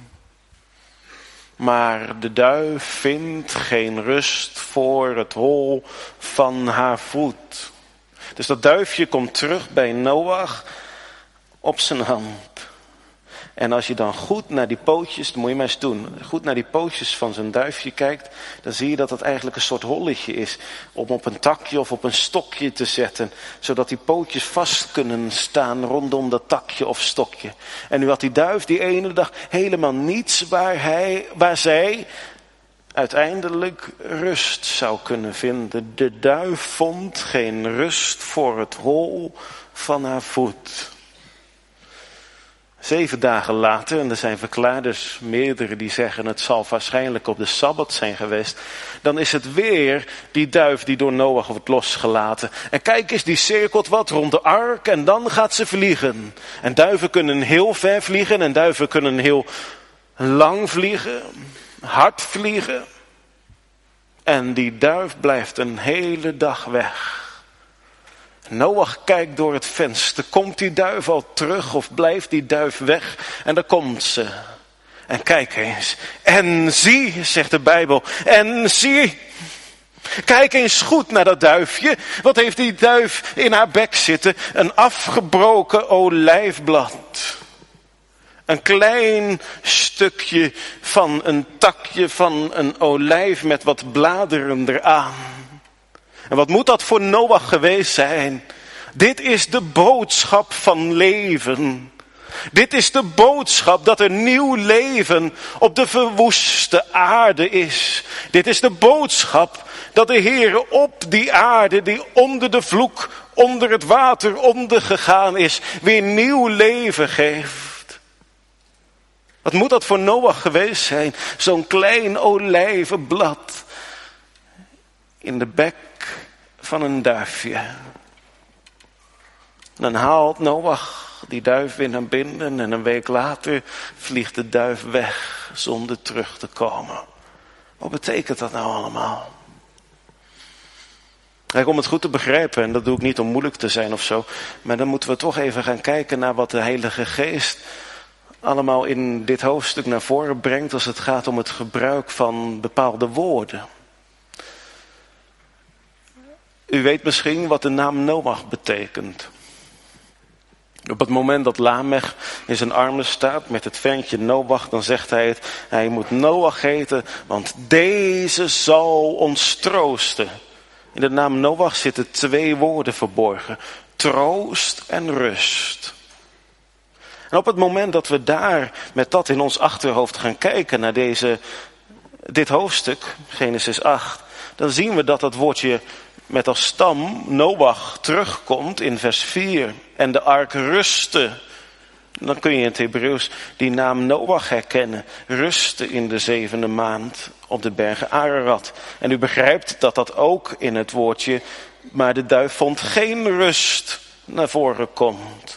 Maar de duif vindt geen rust voor het hol van haar voet. Dus dat duifje komt terug bij Noach op zijn hand. En als je dan goed naar die pootjes, dat moet je maar eens doen, goed naar die pootjes van zo'n duifje kijkt, dan zie je dat het eigenlijk een soort holletje is om op een takje of op een stokje te zetten, zodat die pootjes vast kunnen staan rondom dat takje of stokje. En nu had die duif die ene dag helemaal niets waar, hij, waar zij uiteindelijk rust zou kunnen vinden. De duif vond geen rust voor het hol van haar voet. Zeven dagen later, en er zijn verklaarders meerdere die zeggen het zal waarschijnlijk op de Sabbat zijn geweest. Dan is het weer die duif die door Noach wordt losgelaten. En kijk eens, die cirkelt wat rond de ark en dan gaat ze vliegen. En duiven kunnen heel ver vliegen en duiven kunnen heel lang vliegen. Hard vliegen. En die duif blijft een hele dag weg. Noach kijkt door het venster. Komt die duif al terug of blijft die duif weg? En daar komt ze. En kijk eens. En zie, zegt de Bijbel. En zie. Kijk eens goed naar dat duifje. Wat heeft die duif in haar bek zitten? Een afgebroken olijfblad. Een klein stukje van een takje van een olijf met wat bladeren eraan. En wat moet dat voor Noach geweest zijn? Dit is de boodschap van leven. Dit is de boodschap dat er nieuw leven op de verwoeste aarde is. Dit is de boodschap dat de Heer op die aarde die onder de vloek, onder het water ondergegaan is, weer nieuw leven geeft. Wat moet dat voor Noach geweest zijn? Zo'n klein olijvenblad in de bek van een duifje. Dan haalt Noach die duif weer naar binnen en een week later vliegt de duif weg zonder terug te komen. Wat betekent dat nou allemaal? Kijk, om het goed te begrijpen, en dat doe ik niet om moeilijk te zijn of zo, maar dan moeten we toch even gaan kijken naar wat de Heilige Geest allemaal in dit hoofdstuk naar voren brengt als het gaat om het gebruik van bepaalde woorden. U weet misschien wat de naam Noach betekent. Op het moment dat Lamech in zijn armen staat met het ventje Noach, dan zegt hij het, hij moet Noach heten, want deze zal ons troosten. In de naam Noach zitten twee woorden verborgen, troost en rust. En op het moment dat we daar met dat in ons achterhoofd gaan kijken naar deze, dit hoofdstuk, Genesis acht, dan zien we dat dat woordje met als stam Noach terugkomt in vers vier. En de ark rustte. Dan kun je in het Hebreeuws die naam Noach herkennen. Rustte in de zevende maand op de bergen Ararat. En u begrijpt dat dat ook in het woordje, maar de duif vond geen rust, naar voren komt.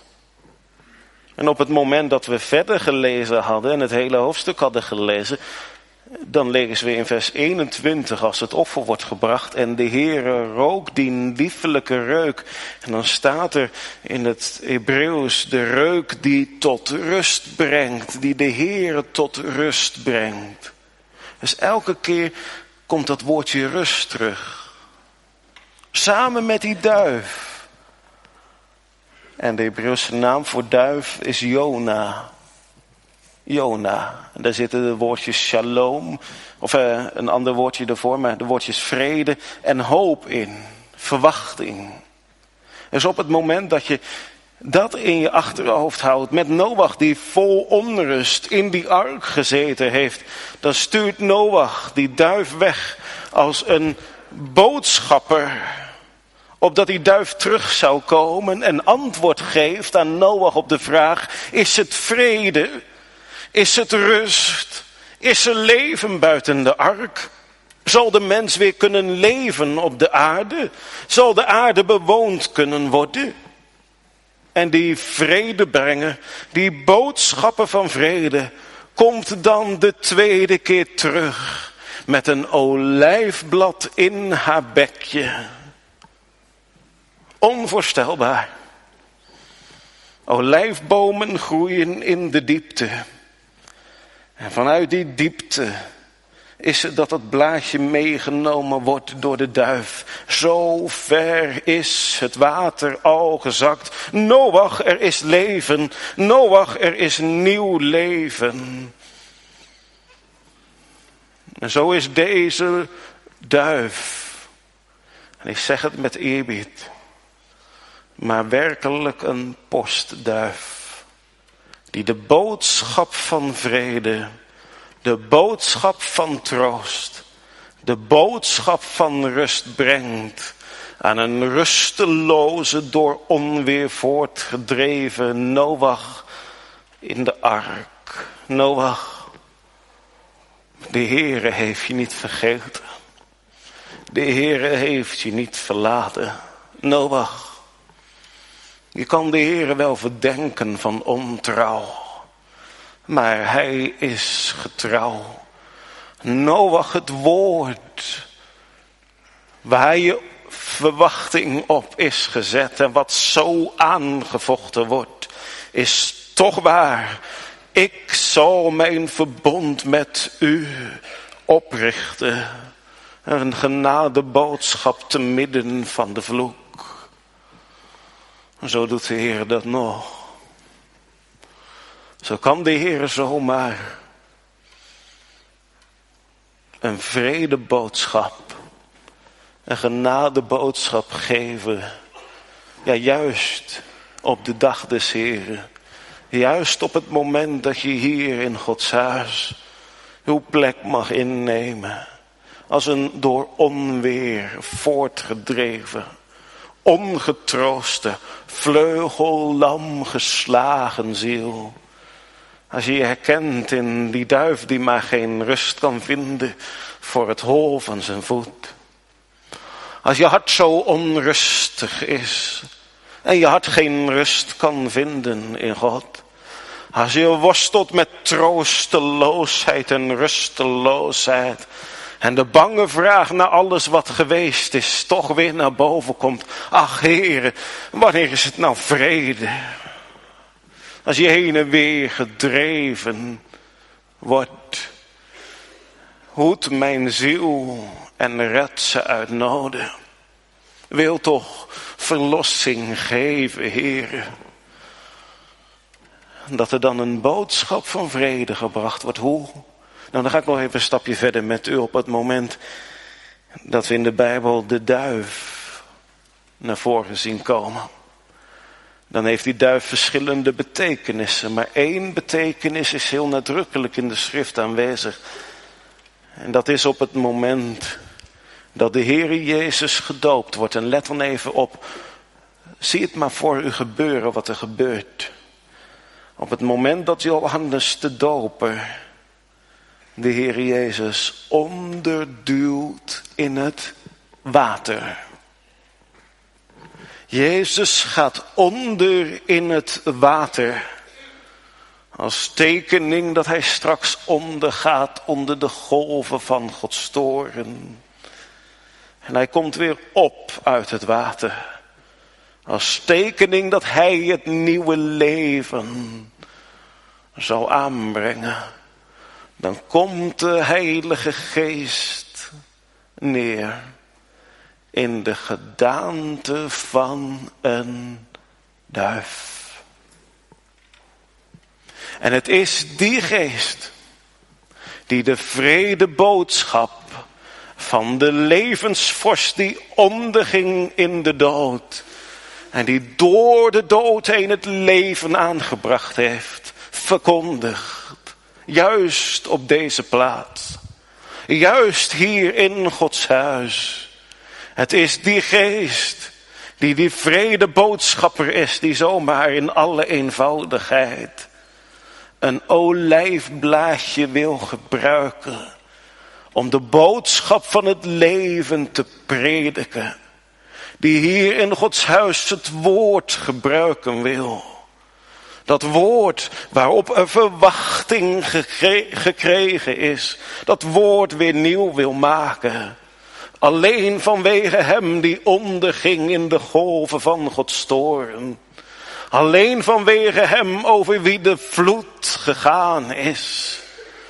En op het moment dat we verder gelezen hadden en het hele hoofdstuk hadden gelezen, dan lezen we in vers eenentwintig als het offer wordt gebracht en de Heere rook die liefelijke reuk. En dan staat er in het Hebreeuws de reuk die tot rust brengt, die de Heere tot rust brengt. Dus elke keer komt dat woordje rust terug. Samen met die duif. En de Hebreeuwse naam voor duif is Jona. Jona. En daar zitten de woordjes shalom, of uh, een ander woordje ervoor, maar de woordjes vrede en hoop in. Verwachting. Dus op het moment dat je dat in je achterhoofd houdt, met Noach die vol onrust in die ark gezeten heeft, dan stuurt Noach die duif weg als een boodschapper, opdat die duif terug zou komen en antwoord geeft aan Noach op de vraag, is het vrede? Is het rust? Is er leven buiten de ark? Zal de mens weer kunnen leven op de aarde? Zal de aarde bewoond kunnen worden? En die vrede brengen, die boodschappen van vrede, komt dan de tweede keer terug met een olijfblad in haar bekje. Onvoorstelbaar. Olijfbomen groeien in de diepte. En vanuit die diepte is het dat het blaadje meegenomen wordt door de duif. Zo ver is het water al gezakt. Noach, er is leven. Noach, er is nieuw leven. En zo is deze duif, en ik zeg het met eerbied, maar werkelijk een postduif, die de boodschap van vrede, de boodschap van troost, de boodschap van rust brengt aan een rusteloze, door onweer voortgedreven Noach in de ark. Noach, de Heere heeft je niet vergeten. De Heere heeft je niet verlaten. Noach, je kan de Heere wel verdenken van ontrouw, maar hij is getrouw. Noach, het woord waar je verwachting op is gezet en wat zo aangevochten wordt, is toch waar. Ik zal mijn verbond met u oprichten. Een genadeboodschap te midden van de vloek. Zo doet de Heer dat nog. Zo kan de Heer zomaar een vredeboodschap, een genadeboodschap geven. Ja, juist op de dag des Heeren. Juist op het moment dat je hier in Gods huis uw plek mag innemen. Als een door onweer voortgedreven, ongetrooste, vleugellam geslagen ziel. Als je je herkent in die duif die maar geen rust kan vinden voor het hol van zijn voet. Als je hart zo onrustig is en je hart geen rust kan vinden in God. Als je worstelt met troosteloosheid en rusteloosheid. En de bange vraag naar alles wat geweest is toch weer naar boven komt. Ach Heere, wanneer is het nou vrede? Als je heen en weer gedreven wordt. Hoed mijn ziel en red ze uit noden. Wil toch verlossing geven, Heere. Dat er dan een boodschap van vrede gebracht wordt. Hoe? Nou, dan ga ik nog even een stapje verder met u op het moment dat we in de Bijbel de duif naar voren zien komen. Dan heeft die duif verschillende betekenissen. Maar één betekenis is heel nadrukkelijk in de schrift aanwezig. En dat is op het moment dat de Heere Jezus gedoopt wordt. En let dan even op. Zie het maar voor u gebeuren wat er gebeurt. Op het moment dat Johannes de Doper de Heer Jezus onderduwt in het water. Jezus gaat onder in het water. Als tekening dat hij straks ondergaat onder de golven van Gods toorn. En hij komt weer op uit het water. Als tekening dat hij het nieuwe leven zal aanbrengen. Dan komt de Heilige Geest neer in de gedaante van een duif. En het is die geest die de vredeboodschap van de levensvorst die onderging in de dood en die door de dood heen het leven aangebracht heeft, verkondigt. Juist op deze plaats. Juist hier in Gods huis. Het is die geest die die vredeboodschapper is, die zomaar in alle eenvoudigheid een olijfblaadje wil gebruiken om de boodschap van het leven te prediken. Die hier in Gods huis het woord gebruiken wil. Dat woord waarop een verwachting gekre- gekregen is. Dat woord weer nieuw wil maken. Alleen vanwege hem die onderging in de golven van Gods toorn. Alleen vanwege hem over wie de vloed gegaan is.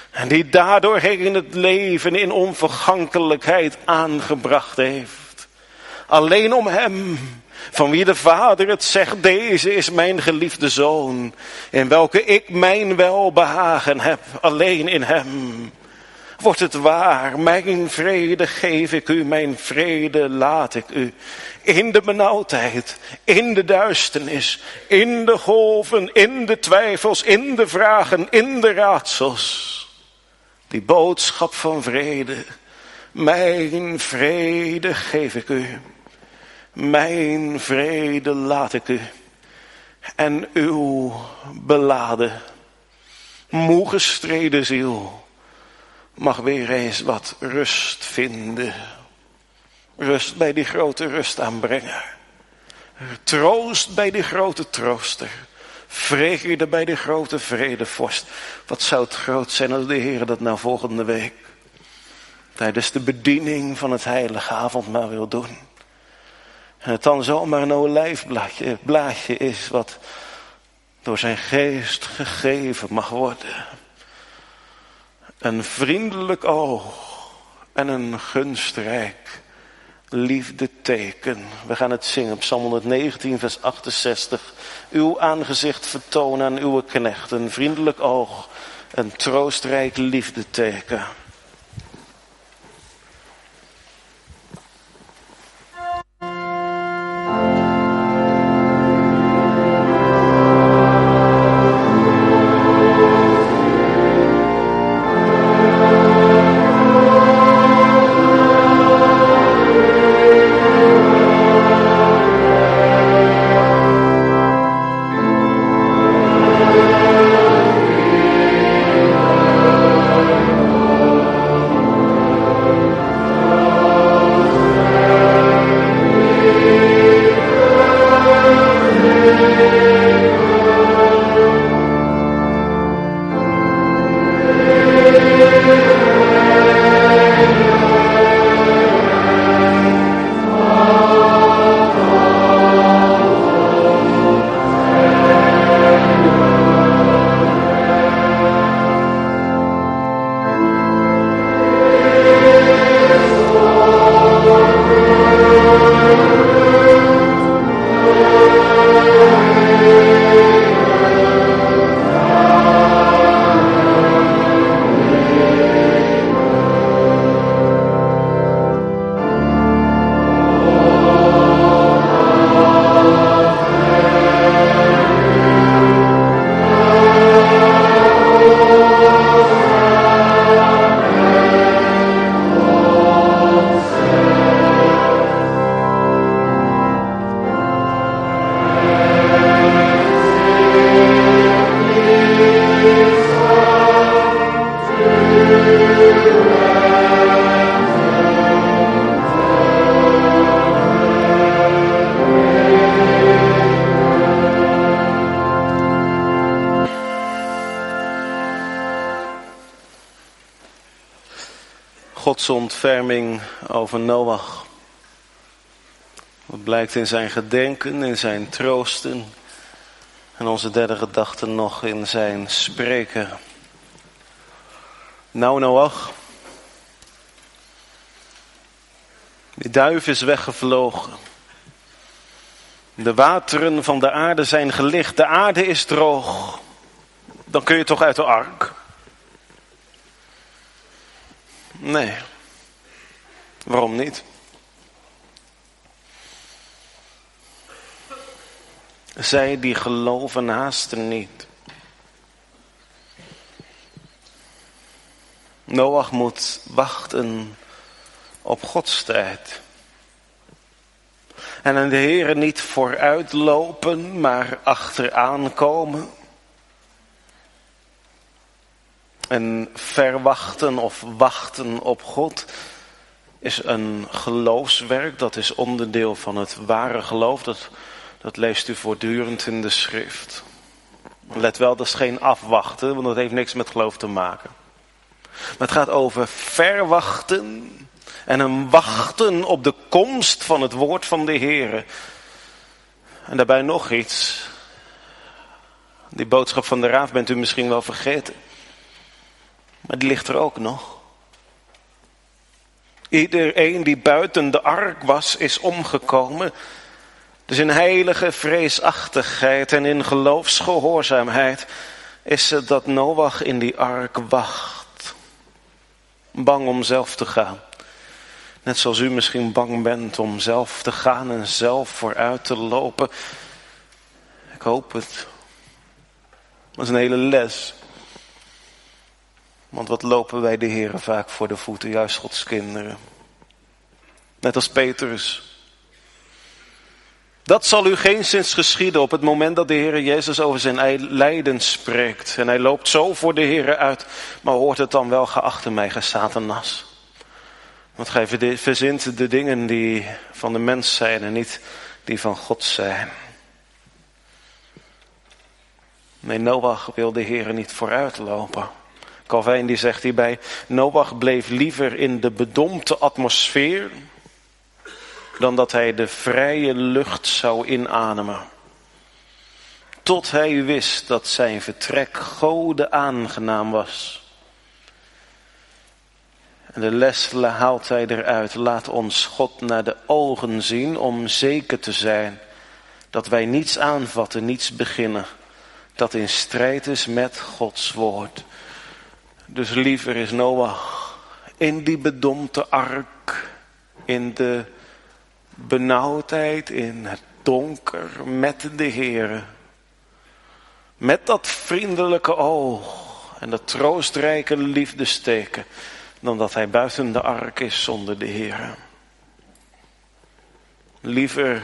En die daardoor het leven in onvergankelijkheid aangebracht heeft. Alleen om hem, van wie de Vader het zegt, deze is mijn geliefde Zoon, in welke ik mijn welbehagen heb, alleen in hem. Wordt het waar, mijn vrede geef ik u, mijn vrede laat ik u. In de benauwdheid, in de duisternis, in de golven, in de twijfels, in de vragen, in de raadsels. Die boodschap van vrede, mijn vrede geef ik u. Mijn vrede laat ik u. En uw beladen, moe gestreden ziel mag weer eens wat rust vinden. Rust bij die grote rustaanbrenger. Troost bij die grote trooster. Vrede bij die grote vredevorst. Wat zou het groot zijn als de Heer dat nou volgende week tijdens de bediening van het heilige avondmaal wil doen. En het dan zomaar een olijfblaadje blaadje is wat door zijn geest gegeven mag worden. Een vriendelijk oog en een gunstrijk liefdeteken. We gaan het zingen op Psalm honderdnegentien vers achtenzestig. Uw aangezicht vertonen aan uw knecht. Een vriendelijk oog, een troostrijk liefdeteken. Gods ontferming over Noach. Dat blijkt in zijn gedenken, in zijn troosten. En onze derde gedachte nog in zijn spreken. Nou Noach. Die duif is weggevlogen. De wateren van de aarde zijn gelicht. De aarde is droog. Dan kun je toch uit de ark? Nee. Waarom niet? Zij die geloven haasten niet. Noach moet wachten op Gods tijd. En aan de Heere niet vooruitlopen, maar achteraan komen. En verwachten of wachten op God is een geloofswerk. Dat is onderdeel van het ware geloof. Dat, dat leest u voortdurend in de schrift. Let wel, dat is geen afwachten, want dat heeft niks met geloof te maken. Maar het gaat over verwachten en een wachten op de komst van het woord van de Heere. En daarbij nog iets. Die boodschap van de raaf bent u misschien wel vergeten. Maar die ligt er ook nog. Iedereen die buiten de ark was, is omgekomen. Dus in heilige vreesachtigheid en in geloofsgehoorzaamheid is het dat Noach in die ark wacht. Bang om zelf te gaan. Net zoals u misschien bang bent om zelf te gaan en zelf vooruit te lopen. Ik hoop het. Dat is een hele les. Want wat lopen wij de Heere vaak voor de voeten, juist Gods kinderen. Net als Petrus. Dat zal u geenszins geschieden op het moment dat de Heere Jezus over zijn lijden spreekt. En hij loopt zo voor de Heere uit, maar hoort het dan wel: ga achter mij, ge Satanas. Want gij verzint de dingen die van de mens zijn en niet die van God zijn. Nee, Noach wil de Heere niet vooruit lopen. Calvijn die zegt hierbij: Noach bleef liever in de bedompte atmosfeer dan dat hij de vrije lucht zou inademen. Tot hij wist dat zijn vertrek Gode aangenaam was. En de les haalt hij eruit: laat ons God naar de ogen zien om zeker te zijn dat wij niets aanvatten, niets beginnen dat in strijd is met Gods woord. Dus liever is Noach in die bedompte ark, in de benauwdheid, in het donker, met de Heere. Met dat vriendelijke oog en dat troostrijke liefdesteken, dan dat hij buiten de ark is zonder de Heere. Liever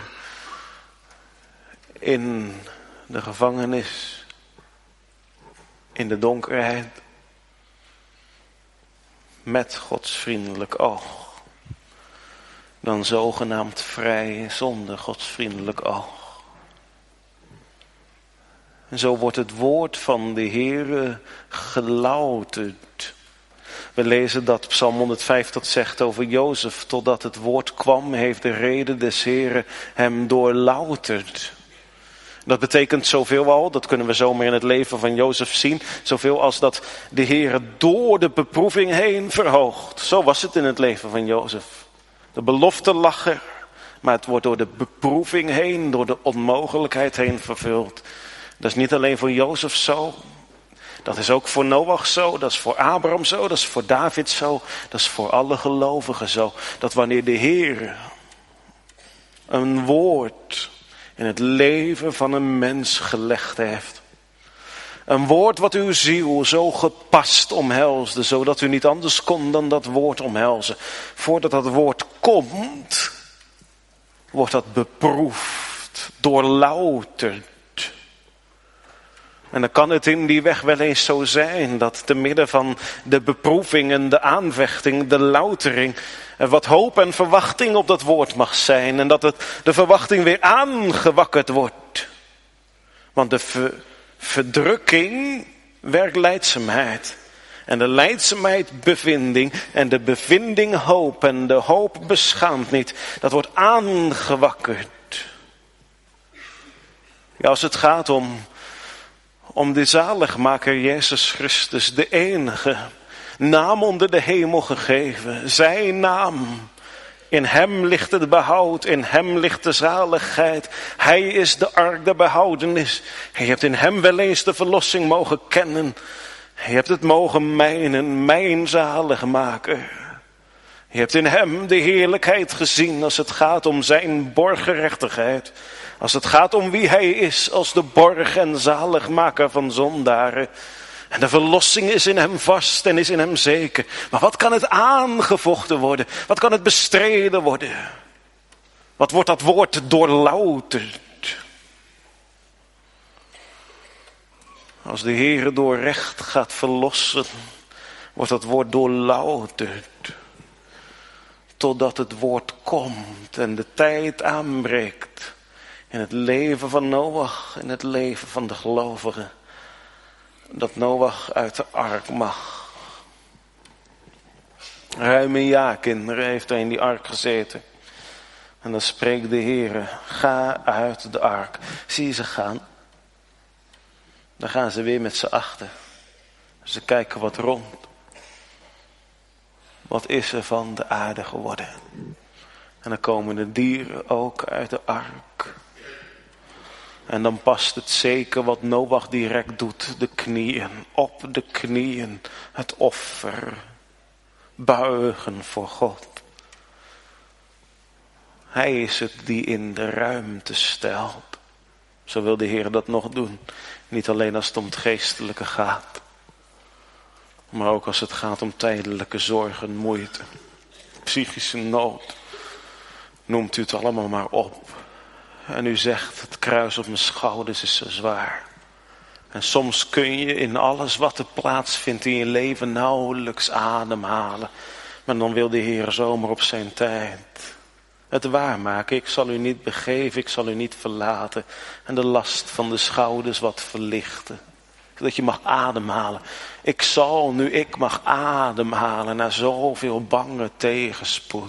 in de gevangenis, in de donkerheid, met Gods vriendelijk oog, dan zogenaamd vrij zonder Gods vriendelijk oog. En zo wordt het woord van de Heere gelouterd. We lezen dat Psalm honderdvijf dat zegt over Jozef: totdat het woord kwam, heeft de rede des Heeren hem doorlouterd. Dat betekent zoveel al, dat kunnen we zomaar in het leven van Jozef zien, zoveel als dat de Heere door de beproeving heen verhoogt. Zo was het in het leven van Jozef. De belofte lag er, maar het wordt door de beproeving heen, door de onmogelijkheid heen vervuld. Dat is niet alleen voor Jozef zo. Dat is ook voor Noach zo, dat is voor Abraham zo, dat is voor David zo, dat is voor alle gelovigen zo. Dat wanneer de Heer een woord in het leven van een mens gelegd heeft, een woord wat uw ziel zo gepast omhelsde, zodat u niet anders kon dan dat woord omhelzen. Voordat dat woord komt, wordt dat beproefd, doorlouterd. En dan kan het in die weg wel eens zo zijn dat te midden van de beproeving en de aanvechting, de loutering, er wat hoop en verwachting op dat woord mag zijn. En dat het, de verwachting weer aangewakkerd wordt. Want de ver, verdrukking werkt lijdzaamheid. En de lijdzaamheid bevinding. En de bevinding hoop. En de hoop beschaamt niet. Dat wordt aangewakkerd. Ja, als het gaat om... Om de zaligmaker Jezus Christus, de enige, naam onder de hemel gegeven. Zijn naam. In hem ligt het behoud, in hem ligt de zaligheid. Hij is de ark der behoudenis. Je hebt in hem wel eens de verlossing mogen kennen. Je hebt het mogen mijnen, mijn zaligmaker. Je hebt in hem de heerlijkheid gezien als het gaat om zijn borgerechtigheid. Als het gaat om wie hij is als de borg en zaligmaker van zondaren. En de verlossing is in hem vast en is in hem zeker. Maar wat kan het aangevochten worden? Wat kan het bestreden worden? Wat wordt dat woord doorlouterd? Als de Heere door recht gaat verlossen, wordt dat woord doorlouterd. Totdat het woord komt en de tijd aanbreekt. In het leven van Noach, in het leven van de gelovigen. Dat Noach uit de ark mag. Ruim een jaar, kinderen, heeft hij in die ark gezeten. En dan spreekt de Heere: ga uit de ark. Zie je ze gaan? Dan gaan ze weer met z'n achten. Ze kijken wat rond. wat is er van de aarde geworden? En dan komen de dieren ook uit de ark. En dan past het zeker wat Noach direct doet. De knieën, op de knieën, het offer. Buigen voor God. Hij is het die in de ruimte stelt. Zo wil de Heer dat nog doen. Niet alleen als het om het geestelijke gaat. Maar ook als het gaat om tijdelijke zorgen, moeite. Psychische nood. Noemt u het allemaal maar op. En u zegt, het kruis op mijn schouders is zo zwaar. En soms kun je in alles wat er plaatsvindt in je leven nauwelijks ademhalen. Maar dan wil de Heer zomaar op zijn tijd het waarmaken. Ik zal u niet begeven, ik zal u niet verlaten. En de last van de schouders wat verlichten. Zodat je mag ademhalen. Ik zal nu, ik mag ademhalen na zoveel bange tegenspoed.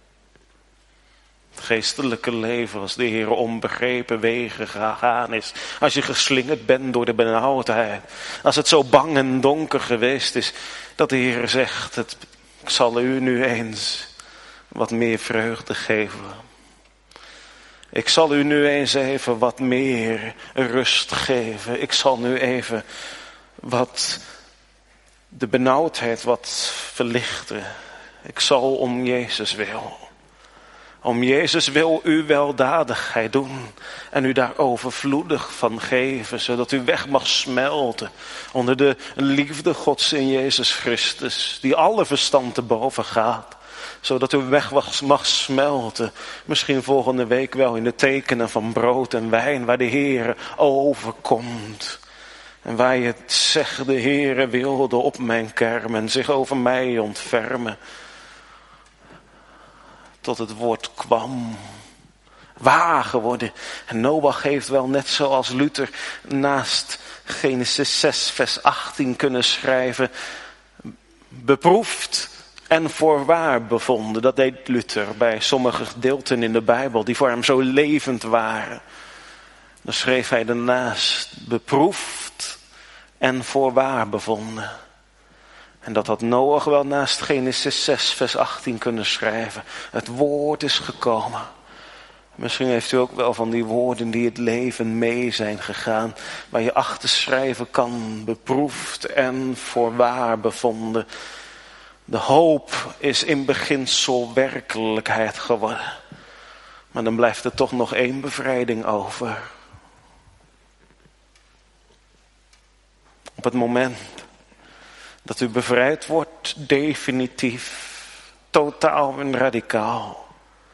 Het geestelijke leven als de Heer onbegrepen wegen gegaan is. Als je geslingerd bent door de benauwdheid. Als het zo bang en donker geweest is. Dat de Heer zegt, het, ik zal u nu eens wat meer vreugde geven. Ik zal u nu eens even wat meer rust geven. Ik zal nu even wat de benauwdheid wat verlichten. Ik zal om Jezus wil. Om Jezus wil u weldadigheid doen. En u daar overvloedig van geven. Zodat u weg mag smelten. Onder de liefde Gods in Jezus Christus. Die alle verstand te boven gaat. Zodat u weg mag smelten. Misschien volgende week wel in de tekenen van brood en wijn. Waar de Heer overkomt. En waar je het zegt, de Heer wilde op mijn kerm. En zich over mij ontfermen. Tot het woord kwam. Waar geworden. En Noach heeft wel net zoals Luther naast Genesis zes vers achttien kunnen schrijven. Beproefd en voorwaar bevonden. Dat deed Luther bij sommige gedeelten in de Bijbel die voor hem zo levend waren. Dan schreef hij ernaast beproefd en voorwaar bevonden. En dat had Noach wel naast Genesis zes vers achttien kunnen schrijven. Het woord is gekomen. Misschien heeft u ook wel van die woorden die het leven mee zijn gegaan. Waar je achter schrijven kan. Beproefd en voorwaar bevonden. De hoop is in beginsel werkelijkheid geworden. Maar dan blijft er toch nog één bevrijding over. Op het moment dat u bevrijd wordt, definitief, totaal en radicaal,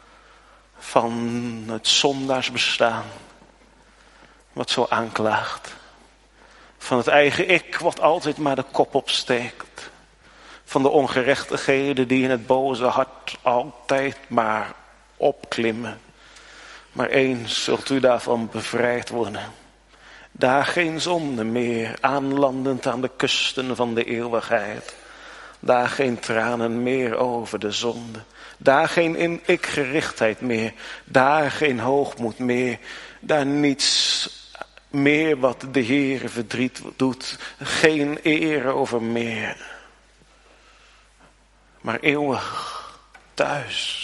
van het zondaarsbestaan, wat zo aanklaagt. Van het eigen ik, wat altijd maar de kop opsteekt. Van de ongerechtigheden die in het boze hart altijd maar opklimmen. Maar eens zult u daarvan bevrijd worden. Daar geen zonde meer, aanlandend aan de kusten van de eeuwigheid. Daar geen tranen meer over de zonde. Daar geen in ik-gerichtheid meer. Daar geen hoogmoed meer. Daar niets meer wat de Heer verdriet doet. Geen eer over meer. Maar eeuwig thuis.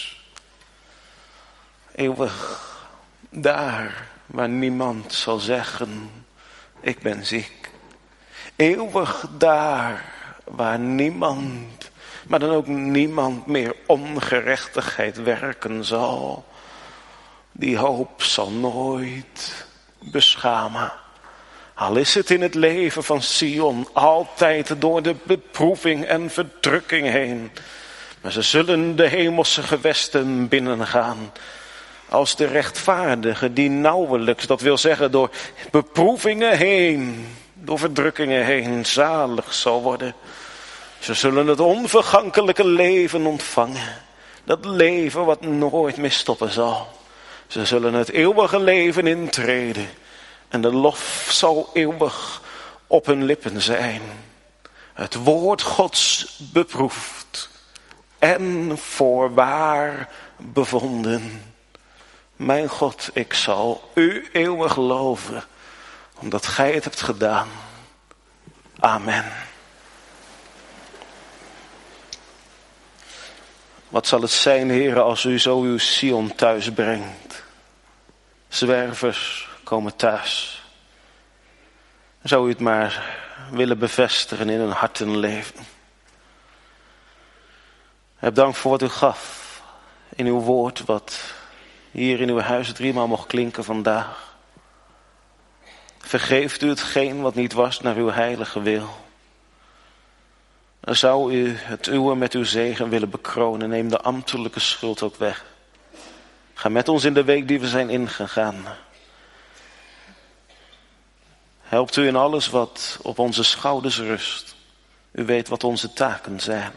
Eeuwig daar waar niemand zal zeggen, ik ben ziek. Eeuwig daar waar niemand, maar dan ook niemand meer ongerechtigheid werken zal. Die hoop zal nooit beschamen. Al is het in het leven van Sion altijd door de beproeving en verdrukking heen. Maar ze zullen de hemelse gewesten binnengaan. Als de rechtvaardige die nauwelijks, dat wil zeggen door beproevingen heen, door verdrukkingen heen, zalig zal worden. Ze zullen het onvergankelijke leven ontvangen. Dat leven wat nooit meer stoppen zal. Ze zullen het eeuwige leven intreden. En de lof zal eeuwig op hun lippen zijn. Het woord Gods beproefd en voorwaar bevonden. Mijn God, ik zal u eeuwig loven, omdat gij het hebt gedaan. Amen. Wat zal het zijn, Heere, als u zo uw Sion thuis brengt. Zwervers komen thuis. Zou u het maar willen bevestigen in hun hart en leven. Heb dank voor wat u gaf in uw woord, wat hier in uw huis driemaal mocht klinken vandaag. Vergeeft u hetgeen wat niet was naar uw heilige wil. Dan zou u het uwe met uw zegen willen bekronen. Neem de ambtelijke schuld ook weg. Ga met ons in de week die we zijn ingegaan. Helpt u in alles wat op onze schouders rust. U weet wat onze taken zijn.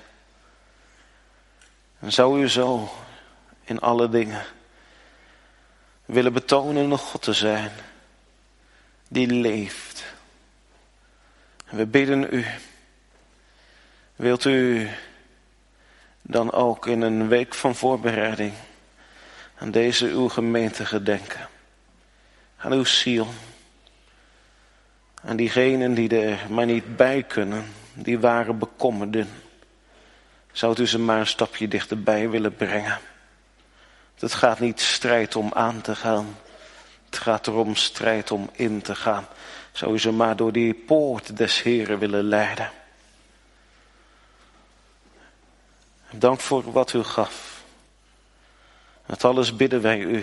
En zou u zo in alle dingen willen betonen een God te zijn die leeft. En we bidden u, wilt u dan ook in een week van voorbereiding aan deze uw gemeente gedenken. Aan uw Sion. Aan diegenen die er maar niet bij kunnen, die waren bekommerden. Zou u ze maar een stapje dichterbij willen brengen. Het gaat niet strijd om aan te gaan. Het gaat erom strijd om in te gaan. Zou u ze maar door die poort des Heren willen leiden. Dank voor wat u gaf. Het alles bidden wij u.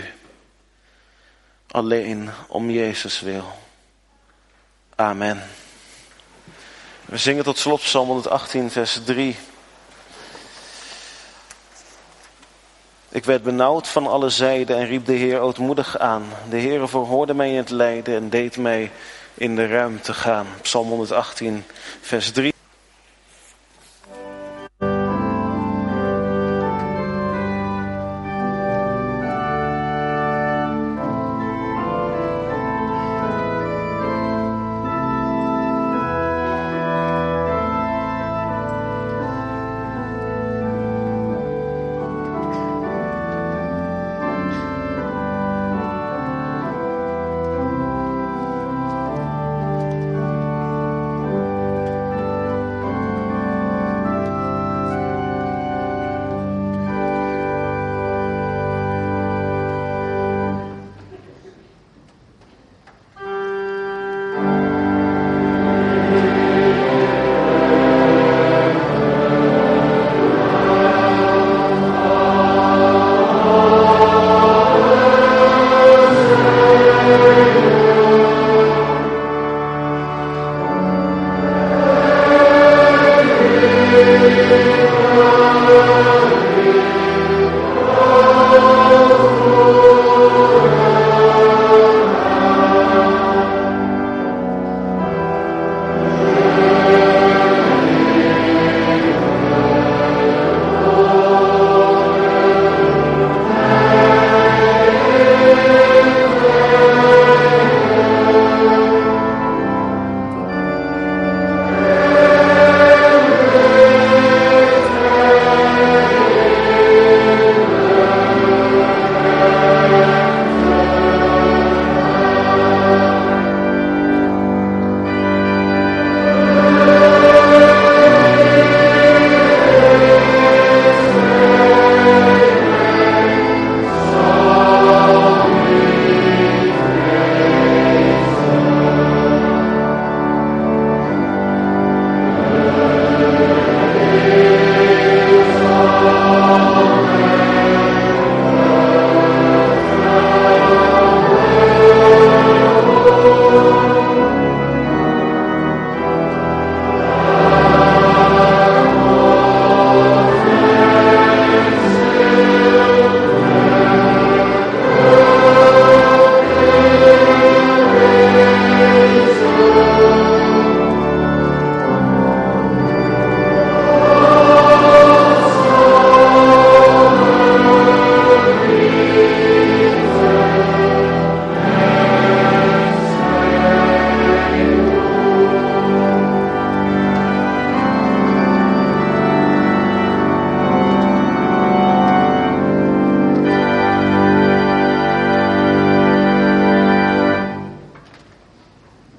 Alleen om Jezus wil. Amen. We zingen tot slot Psalm honderdachttien vers drie. Ik werd benauwd van alle zijden en riep de Heer ootmoedig aan. De Heer verhoorde mij in het lijden en deed mij in de ruimte gaan. Psalm honderdachttien vers drie.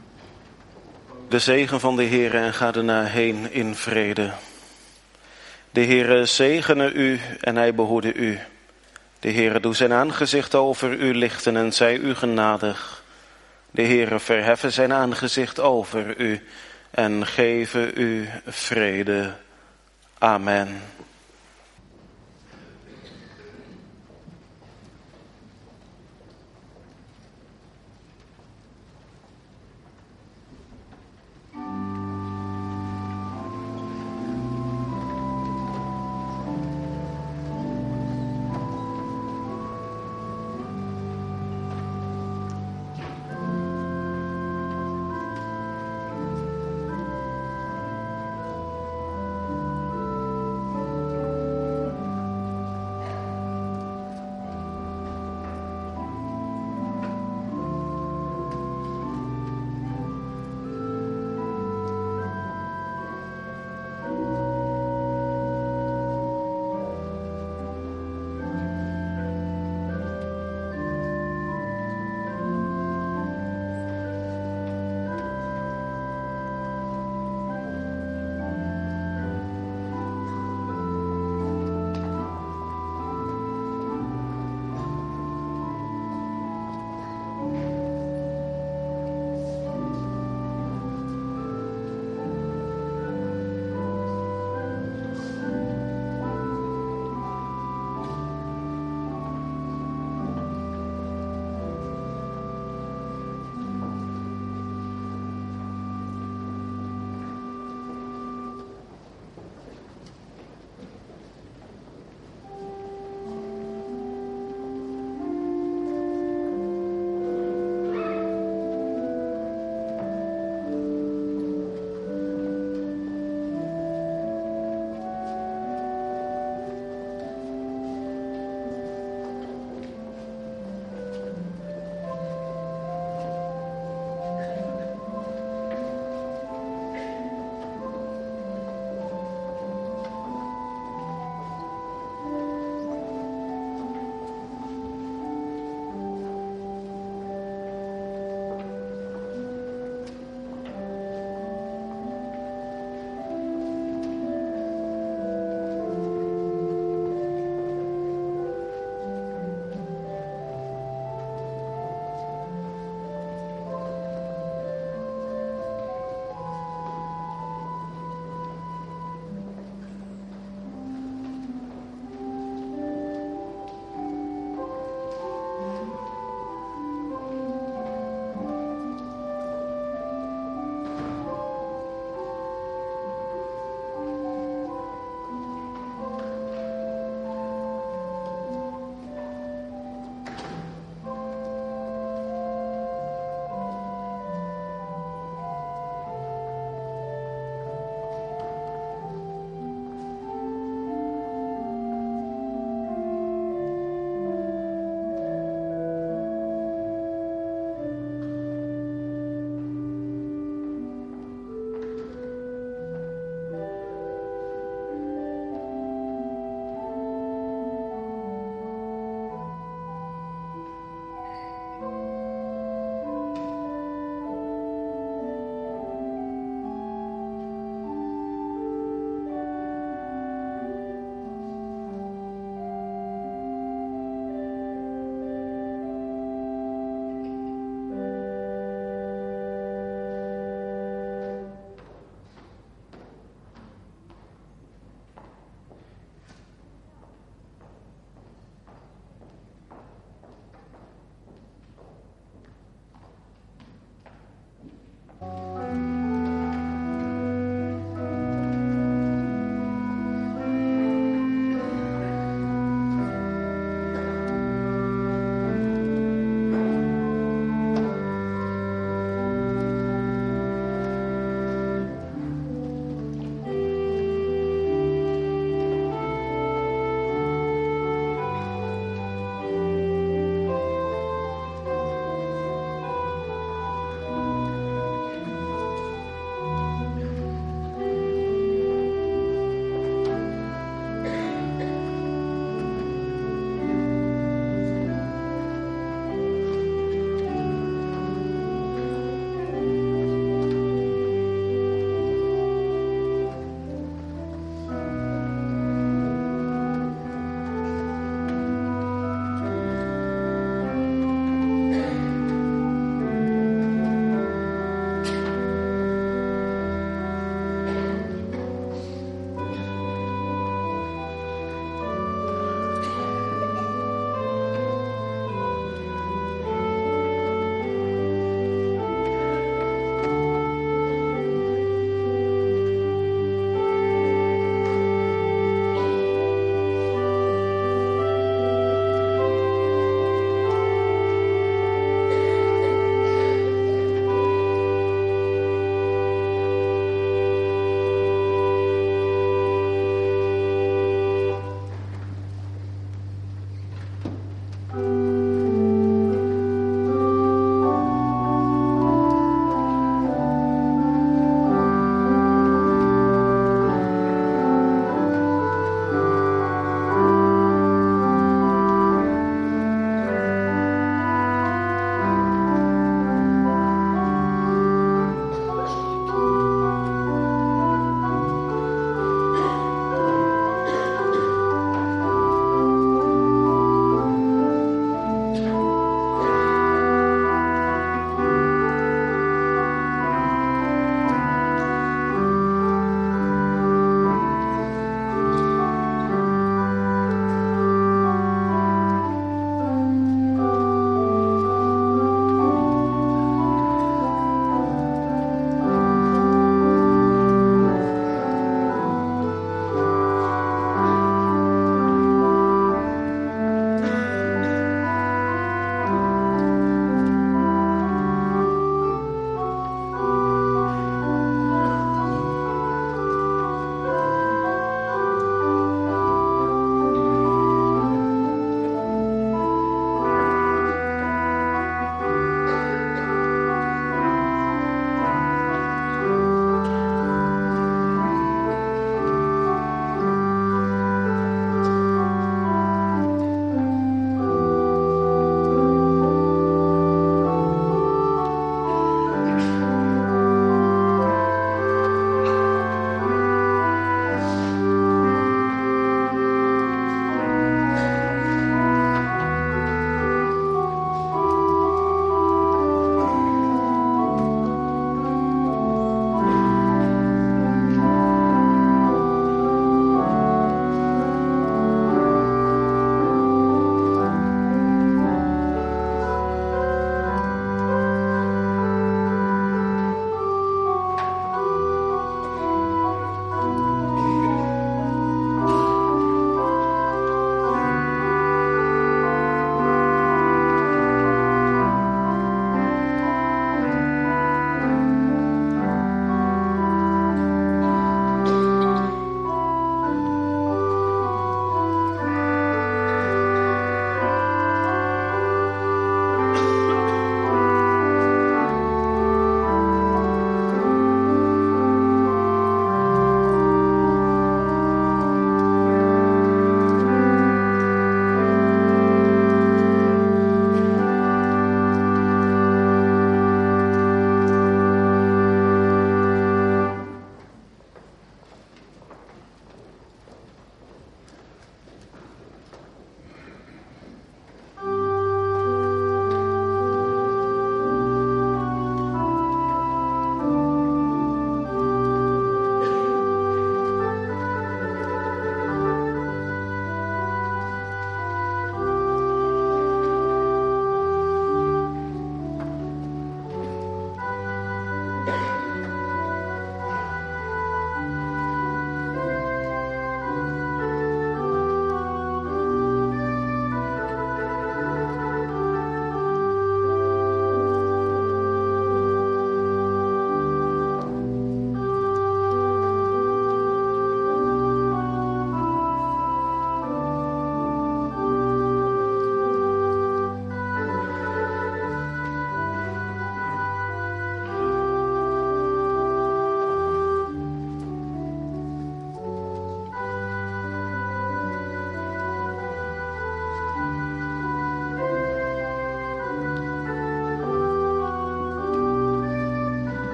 De zegen van de Heere en ga daarna heen in vrede. De Heere zegene u en hij behoede u. De Heere doe zijn aangezicht over u lichten en zij u genadig. De Heere verheffe zijn aangezicht over u en geven u vrede. Amen.